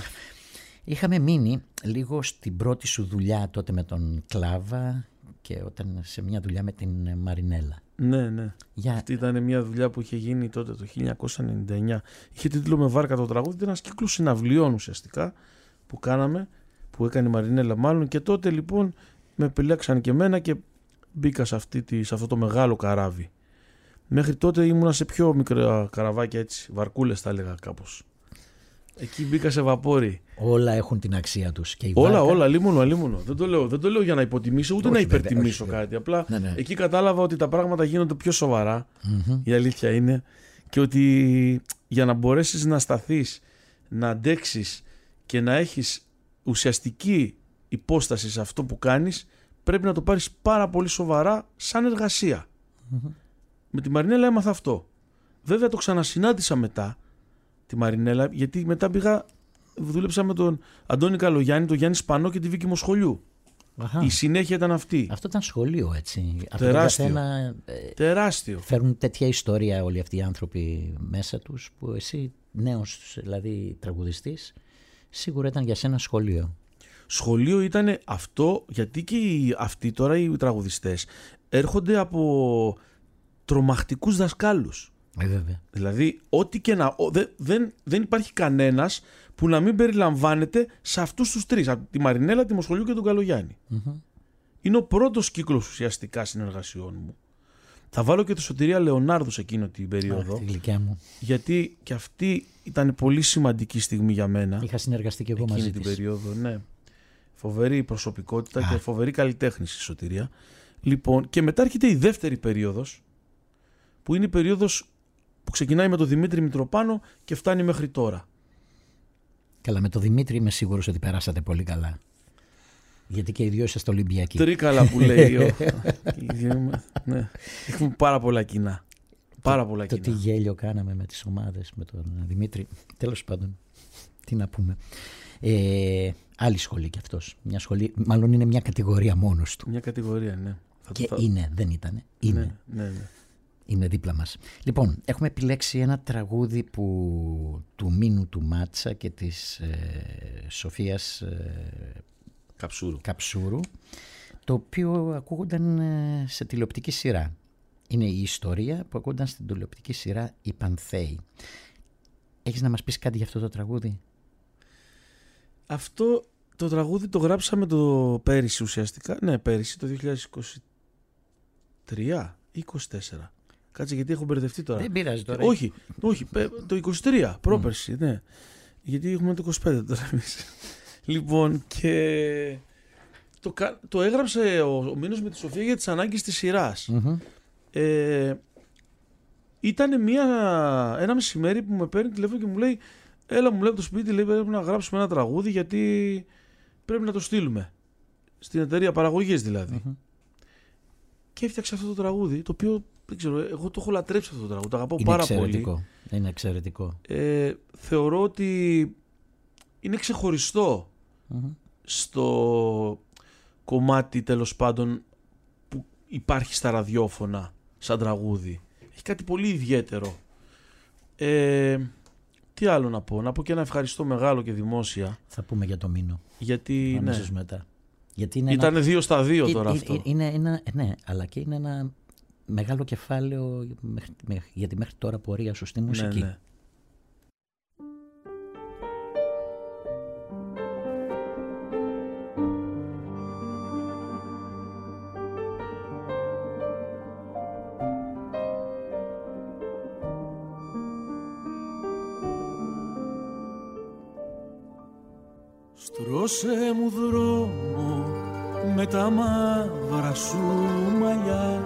Είχαμε μείνει λίγο στην πρώτη σου δουλειά τότε με τον Κλάβα και όταν σε μια δουλειά με την Μαρινέλα. Ναι, ναι. Για... Αυτή ήταν μια δουλειά που είχε γίνει τότε το χίλια εννιακόσια ενενήντα εννιά. Είχε τίτλο «Με βάρκα το τραγούδι». Ήταν ένας κύκλος συναυλιών ουσιαστικά που κάναμε, που έκανε η Μαρινέλα μάλλον. Και τότε λοιπόν με επιλέξαν και εμένα και μπήκα σε, αυτή τη, σε αυτό το μεγάλο καράβι. Μέχρι τότε ήμουνα σε πιο μικρά καραβάκια, έτσι, βαρκούλες τα έλεγα κάπως. Εκεί μπήκα σε βαπόρι. Όλα έχουν την αξία τους. Και η Όλα, βάρκα... όλα, λίμωνο, αλίμωνο. Δεν το λέω, δεν το λέω για να υποτιμήσω ούτε Όχι, να βέβαια, υπερτιμήσω όχι, κάτι. Απλά ναι, ναι. εκεί κατάλαβα ότι τα πράγματα γίνονται πιο σοβαρά. Mm-hmm. Η αλήθεια είναι. Και ότι για να μπορέσεις να σταθείς, να αντέξεις και να έχεις ουσιαστική υπόσταση σε αυτό που κάνεις, πρέπει να το πάρεις πάρα πολύ σοβαρά σαν εργασία. Mm-hmm. Με τη Μαρινέλα έμαθα αυτό. Βέβαια το ξανασυνάντησα μετά τη Μαρινέλα, γιατί μετά πήγα, δούλεψα με τον Αντώνη Καλογιάννη, τον Γιάννη Σπανό και τη Βίκη Μοσχολιού. Αχα. Η συνέχεια ήταν αυτή. Αυτό ήταν σχολείο, έτσι. Τεράστιο. Από τον καθένα, ε, Τεράστιο. φέρουν τέτοια ιστορία όλοι αυτοί οι άνθρωποι μέσα τους που εσύ νέος δηλαδή τραγουδιστής σίγουρα ήταν για σένα σχολείο. Σχολείο ήταν αυτό, γιατί και οι, αυτοί τώρα οι τραγουδιστές έρχονται από τρομακτικούς δασκάλους. Ε, βέβαια. Δηλαδή, ό,τι και να. Ο, δε, δεν, δεν υπάρχει κανένας που να μην περιλαμβάνεται σε αυτούς τους τρεις. Από τη Μαρινέλα, τη Μοσχολιού και τον Καλογιάννη. Mm-hmm. Είναι ο πρώτος κύκλος ουσιαστικά συνεργασιών μου. Θα βάλω και τη Σωτηρία Λεωνάρδου σε εκείνο την περίοδο. Αχ, τη γλυκιά μου. Γιατί και αυτή ήταν πολύ σημαντική στιγμή για μένα. Είχα συνεργαστεί και εγώ εκείνη μαζί την της. περίοδο, ναι. Φοβερή προσωπικότητα Α. και φοβερή καλλιτέχνης η Σωτηρία. Λοιπόν, και μετά έρχεται η δεύτερη περίοδος, που είναι η περίοδος που ξεκινάει με τον Δημήτρη Μητροπάνο και φτάνει μέχρι τώρα. Καλά, με τον Δημήτρη είμαι σίγουρος ότι περάσατε πολύ καλά. Γιατί και οι δυο είσαστε Ολυμπιακοί. Τρίκαλα που λέει. ο... ναι. Έχουμε πάρα πολλά κοινά. Πάρα πολλά Το κοινά. τι γέλιο κάναμε με τις ομάδες, με τον Δημήτρη. Τέλος πάντων, τι να πούμε. Ε, άλλη σχολή κι αυτός. Μια σχολή, μάλλον είναι μια κατηγορία μόνος του. Μια κατηγορία, ναι. Θα Και το- είναι, δεν ήτανε. Είναι. Ναι, ναι, ναι. Είναι δίπλα μας. Λοιπόν, έχουμε επιλέξει ένα τραγούδι που, του Μίνου του Μάτσα και της ε, Σοφίας ε, Καψούρου. Καψούρου, το οποίο ακούγονταν ε, σε τηλεοπτική σειρά. είναι η ιστορία που ακούγονταν στην τηλεοπτική σειρά «Οι Πανθέοι». Έχεις να μας πεις κάτι για αυτό το τραγούδι? Αυτό το τραγούδι το γράψαμε το πέρυσι ουσιαστικά. Ναι, πέρυσι το δύο χιλιάδες είκοσι τρία ή είκοσι τέσσερα. Κάτσε γιατί έχω μπερδευτεί τώρα. Δεν πειράζει τώρα. Όχι, όχι, το είκοσι τρία, πρόπερση, mm. ναι. Γιατί έχουμε το είκοσι πέντε τώρα εμείς. Λοιπόν, και το, το έγραψε ο, ο Μήνος με τη Σοφία για τις ανάγκες της σειράς. Mm-hmm. Ε, ήταν μια, ένα μεσημέρι που με παίρνει τηλέφωνο και μου λέει, έλα, μου λέει από το σπίτι, λέει, πρέπει να γράψουμε ένα τραγούδι γιατί πρέπει να το στείλουμε. Στην εταιρεία παραγωγής δηλαδή. Mm-hmm. Και έφτιαξε αυτό το τραγούδι, το οποίο δεν ξέρω, εγώ το έχω λατρέψει αυτό το τραγούδι, το αγαπάω είναι πάρα εξαιρετικό. πολύ. Είναι εξαιρετικό. Ε, θεωρώ ότι είναι ξεχωριστό mm-hmm. στο κομμάτι τέλος πάντων που υπάρχει στα ραδιόφωνα σαν τραγούδι. Έχει κάτι πολύ ιδιαίτερο. Ε, τι άλλο να πω, να πω και ένα ευχαριστώ μεγάλο και δημόσια. Θα πούμε για το Μήνο. Γιατί αμέσως ναι. μετά. Γιατί είναι ήταν ένα... δύο στα δύο ε, τώρα ε, αυτό. Είναι ένα, ναι, αλλά και είναι ένα μεγάλο κεφάλαιο για τη μέχρι τώρα πορεία σου στη μουσική. Ναι, ναι. Στρώσε μου δρόμο με τα μαύρα σου μαλλιά,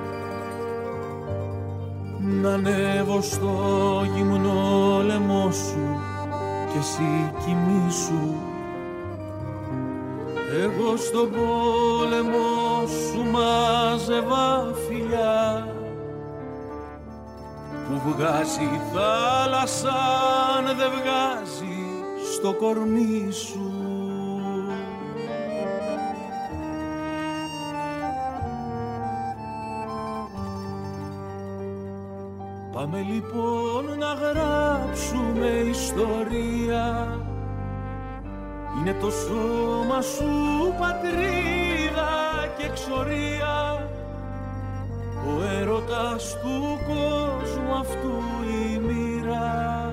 να ανέβω στο γυμνό λαιμό σου και εσύ κοιμήσου. Εγώ στον πόλεμο σου μάζευα φιλιά που βγάζει η θάλασσα αν δεν βγάζει στο κορμί σου. Πάμε λοιπόν να γράψουμε ιστορία, είναι το σώμα σου πατρίδα και εξορία, ο έρωτας του κόσμου αυτού η μοίρα.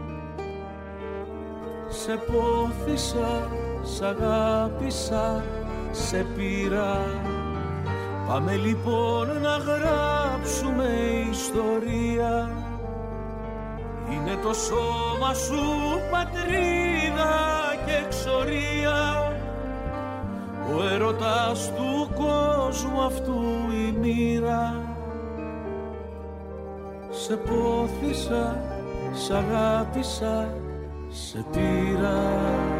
Σε πόθησα, σ' αγάπησα, σε πήρα. Πάμε λοιπόν να γράψουμε ιστορία, είναι το σώμα σου πατρίδα και εξορία, ο έρωτας του κόσμου αυτού η μοίρα. Σε πόθησα, σ' αγάπησα, σε πήρα.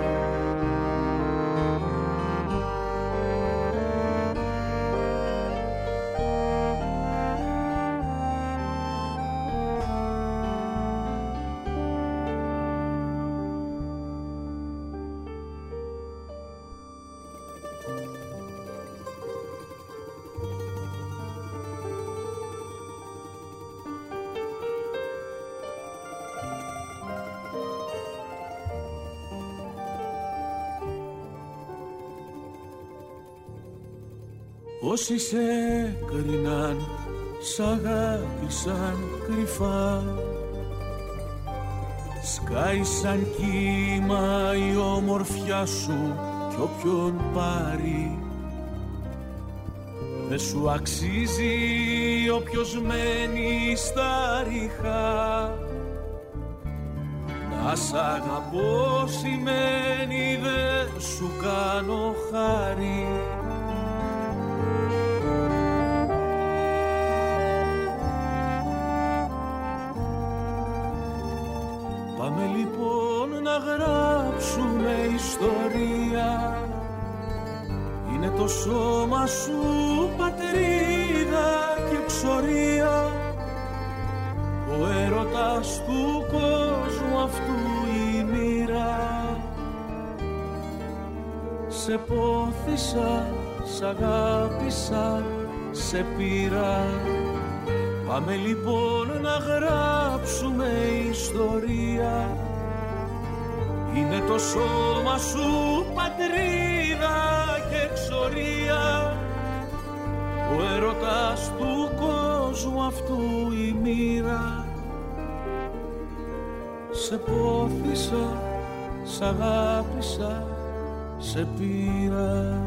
Όσοι σε κρίναν, σ' αγάπησαν κρυφά, σκάει σαν κύμα η ομορφιά σου κι όποιον πάρει δε σου αξίζει όποιος μένει στα ριχά. Να σ' αγαπώ σημαίνει δε σου κάνω χάρη. Πάμε λοιπόν να γράψουμε ιστορία, είναι το σώμα σου πατρίδα και εξορία, ο έρωτας του κόσμου αυτού η μοίρα. Σε πόθησα, σ' αγάπησα, σε πήρα. Πάμε λοιπόν να γράψουμε ιστορία, είναι το σώμα σου πατρίδα και εξορία, ο έρωτας του κόσμου αυτού η μοίρα. Σε πόθησα, σ' αγάπησα, σε πήρα.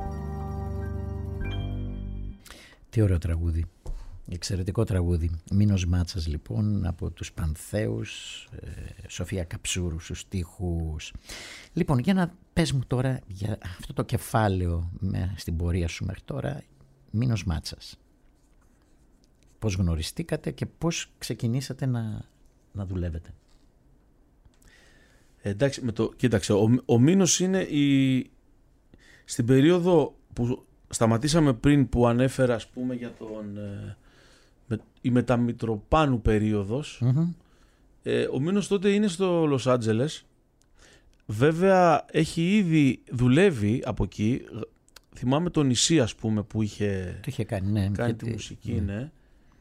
Τι ωραίο τραγούδι. Εξαιρετικό τραγούδι. Μήνος Μάτσας λοιπόν από τους Πανθέους, ε, Σοφία Καψούρου στους στίχους. Λοιπόν, για να πες μου τώρα για αυτό το κεφάλαιο με, στην πορεία σου μέχρι τώρα, Μήνος Μάτσας. Πώς γνωριστήκατε και πώς ξεκινήσατε να, να δουλεύετε? Ε, εντάξει, με το, κοίταξε, ο, ο Μήνος είναι η, στην περίοδο που σταματήσαμε πριν, που ανέφερα, ας πούμε, για τον, ε, με, η μεταμητροπάνου περίοδος. Mm-hmm. Ε, ο Μήνος τότε είναι στο Λος Άντζελες. Βέβαια έχει ήδη δουλεύει από εκεί. Θυμάμαι το νησί, ας πούμε, που είχε, το είχε κάνει, ναι, κάνει τη τη μουσική, ναι. ναι.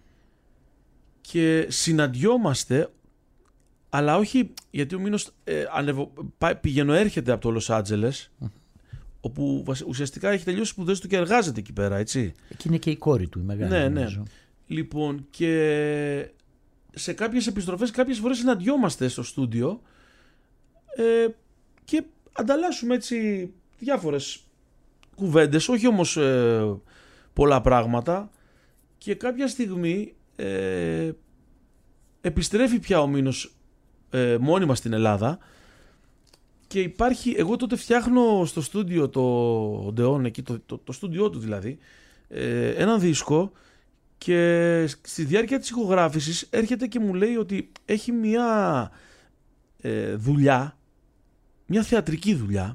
Και συναντιόμαστε, αλλά όχι γιατί ο Μήνος ε, ανεβο, πηγαίνω έρχεται από το Λος Άντζελες, mm. όπου ουσιαστικά έχει τελειώσει σπουδές του και εργάζεται εκεί πέρα, έτσι. Εκεί είναι και η κόρη του, η μεγάλη. Ναι, ναι. Λοιπόν, και σε κάποιες επιστροφές, κάποιες φορές συναντιόμαστε στο στούντιο ε, και ανταλλάσσουμε έτσι διάφορες κουβέντες, όχι όμως ε, πολλά πράγματα, και κάποια στιγμή ε, επιστρέφει πια ο Μήνος ε, μόνιμα στην Ελλάδα και υπάρχει, εγώ τότε φτιάχνω στο στούντιο το Οντεόν, εκεί το, το, το στούντιό του δηλαδή, ε, έναν δίσκο, και στη διάρκεια της ηχογράφησης έρχεται και μου λέει ότι έχει μια ε, δουλειά, μια θεατρική δουλειά,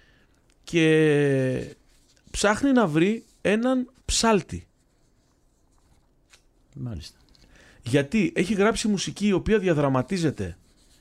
και ψάχνει να βρει έναν ψάλτη. Μάλιστα. Γιατί έχει γράψει μουσική η οποία διαδραματίζεται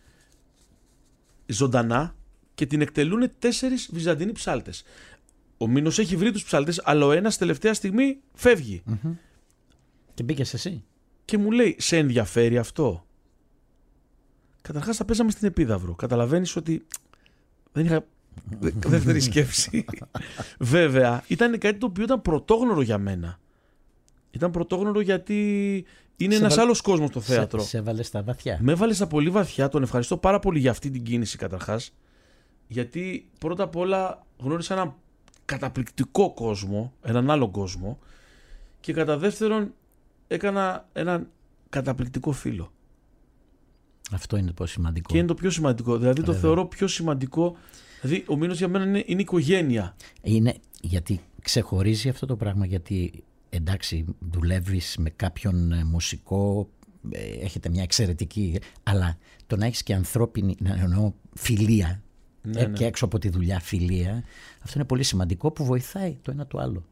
ζωντανά και την εκτελούν τέσσερις βυζαντινοί ψάλτες. Ο Μήνος έχει βρει τους ψάλτες, αλλά ο ένας τελευταία στιγμή φεύγει. Mm-hmm. Και μπήκες εσύ. Και μου λέει, σε ενδιαφέρει αυτό? Καταρχάς θα παίζαμε στην Επίδαυρο. Καταλαβαίνεις ότι δεν είχα δεύτερη σκέψη. Βέβαια, ήταν κάτι το οποίο ήταν πρωτόγνωρο για μένα. Ήταν πρωτόγνωρο γιατί είναι σε ένας βα... άλλος κόσμος το θέατρο. Σε, σε έβαλε στα βαθιά. Με έβαλε στα πολύ βαθιά. Τον ευχαριστώ πάρα πολύ για αυτή την κίνηση καταρχάς. Γιατί πρώτα απ' όλα γνώρισα έναν καταπληκτικό κόσμο, έναν άλλο κόσμο, και κατά δεύτερον έκανα έναν καταπληκτικό φίλο. Αυτό είναι το σημαντικό. Και είναι το πιο σημαντικό. Δηλαδή το Βέβαια. θεωρώ πιο σημαντικό. Δηλαδή ο Μήνος για μένα είναι, είναι οικογένεια. Είναι γιατί ξεχωρίζει αυτό το πράγμα, γιατί εντάξει δουλεύεις με κάποιον μουσικό, έχετε μια εξαιρετική, αλλά το να έχεις και ανθρώπινη, να εννοώ φιλία, ναι, ναι. και έξω από τη δουλειά φιλία, αυτό είναι πολύ σημαντικό, που βοηθάει το ένα το άλλο.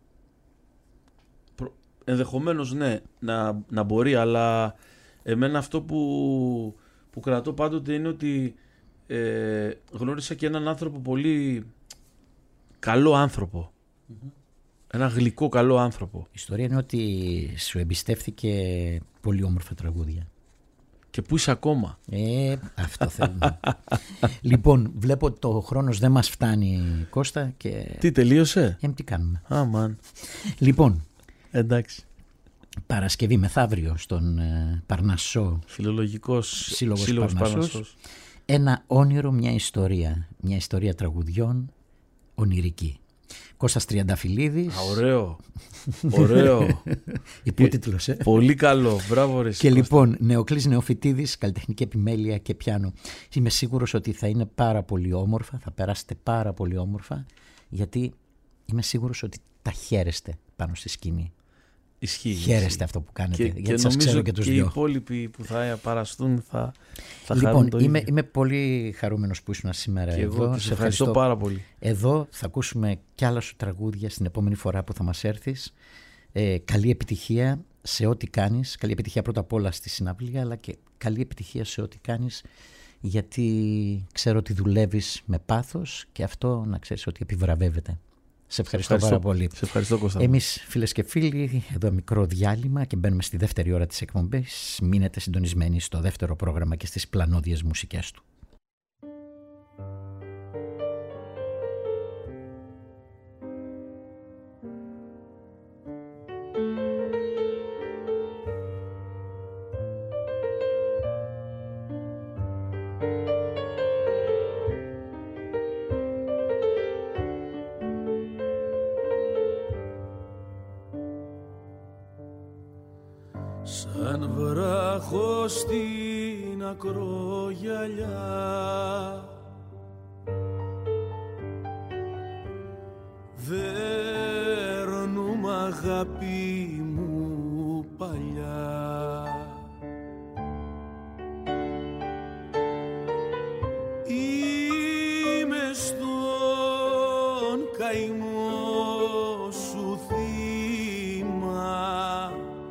Ενδεχομένως ναι, να, να μπορεί, αλλά εμένα αυτό που, που κρατώ πάντοτε είναι ότι ε, γνώρισα και έναν άνθρωπο πολύ καλό άνθρωπο. Mm-hmm. Ένα γλυκό καλό άνθρωπο. Η ιστορία είναι ότι σου εμπιστεύθηκε πολύ όμορφα τραγούδια. Και πού είσαι ακόμα. Ε, αυτό θέλουμε. Λοιπόν, βλέπω το χρόνος δεν μας φτάνει, Κώστα. Και... Τι, τελείωσε? Ε, τι κάνουμε. Αμάν. Λοιπόν, εντάξει. Παρασκευή μεθαύριο στον ε, Παρνασσό, Φιλολογικός Σύλλογος, Σύλλογος Παρνασσός, Παρνασσός. Ένα όνειρο, μια ιστορία. Μια ιστορία τραγουδιών, ονειρική. Κώστας Τριανταφυλλίδης. Α, ωραίο. Ωραίο. Υπότιτλος, ε. Πολύ καλό. Μπράβο ρε. Και λοιπόν, Νεοκλής Νεοφυτίδης, καλλιτεχνική επιμέλεια και πιάνο. Είμαι σίγουρος ότι θα είναι πάρα πολύ όμορφα, θα περάσετε πάρα πολύ όμορφα, γιατί είμαι σίγουρος ότι τα χαίρεστε πάνω στη σκηνή. Ισχύει. Χαίρεστε ισχύει. αυτό που κάνετε. Και, γιατί και σας ξέρω και τους και δυο. οι υπόλοιποι που θα παραστούν θα, θα λοιπόν, χαρούν το είμαι, ίδιο. είμαι πολύ χαρούμενος που ήσουν σήμερα και εδώ. Εγώ, σε ευχαριστώ, ευχαριστώ πάρα πολύ. Εδώ θα ακούσουμε κι άλλα σου τραγούδια στην επόμενη φορά που θα μας έρθεις. Ε, καλή επιτυχία σε ό,τι κάνεις. Καλή επιτυχία πρώτα απ' όλα στη συναυλία, αλλά και καλή επιτυχία σε ό,τι κάνεις, γιατί ξέρω ότι δουλεύεις με πάθος και αυτό να ξέρεις ότι επιβραβεύεται. Σε ευχαριστώ, σε ευχαριστώ πάρα πολύ. Σε ευχαριστώ, Κώστα. Εμείς, φίλες και φίλοι, εδώ μικρό διάλειμμα και μπαίνουμε στη δεύτερη ώρα της εκπομπής. Μείνετε συντονισμένοι στο δεύτερο πρόγραμμα και στις πλανόδιες μουσικές του. σαν βράχο στην ακρογιαλιά. Δέρνουμε αγάπη μου παλιά. Είμαι στον καημό σου θύμα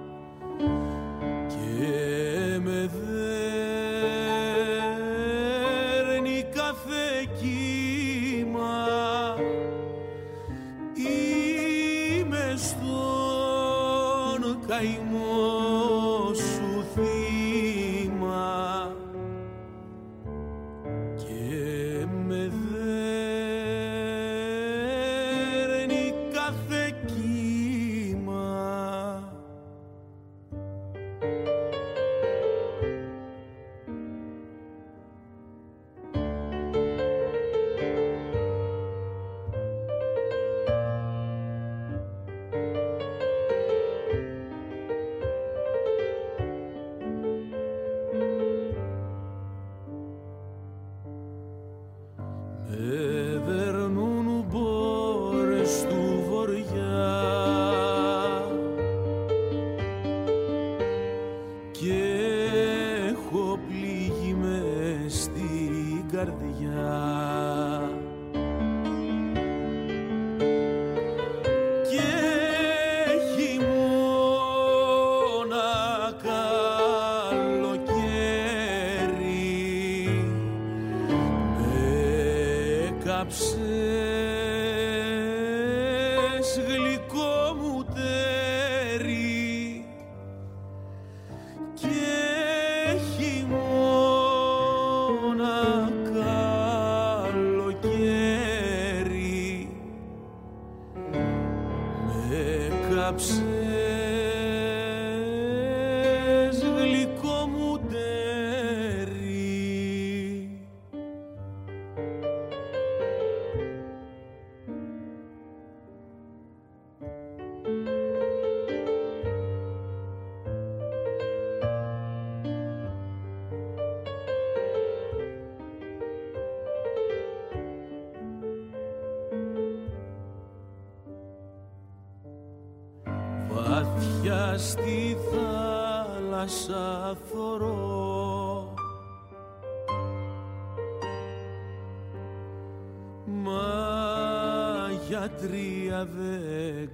και με δέρνει κάθε κύμα. Είμαι στον καημό σου θύμα και με δέρνει κάθε κύμα. Με δερνούν μπόρες του βοριά και έχω πληγεί μες στην καρδιά και χειμώνα καλοκαίρι κάψες γλυκό μου τέρι και χειμώνα καλοκαίρι με κάψες γλυκό μου τέρι. Βαθιά στη θάλασσα θωρώ, μα για τρία δεν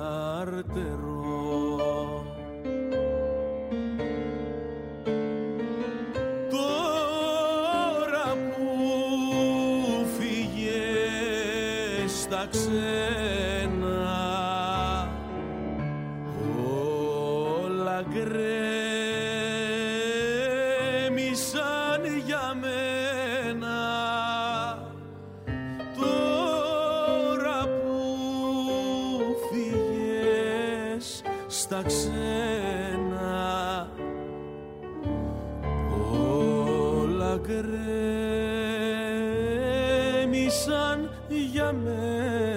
καρτερώ. Τώρα που φύγες στα ξένα όλα γκρέμισαν για μένα. Τώρα που φύγες στα ξένα όλα γκρέμισαν για μένα.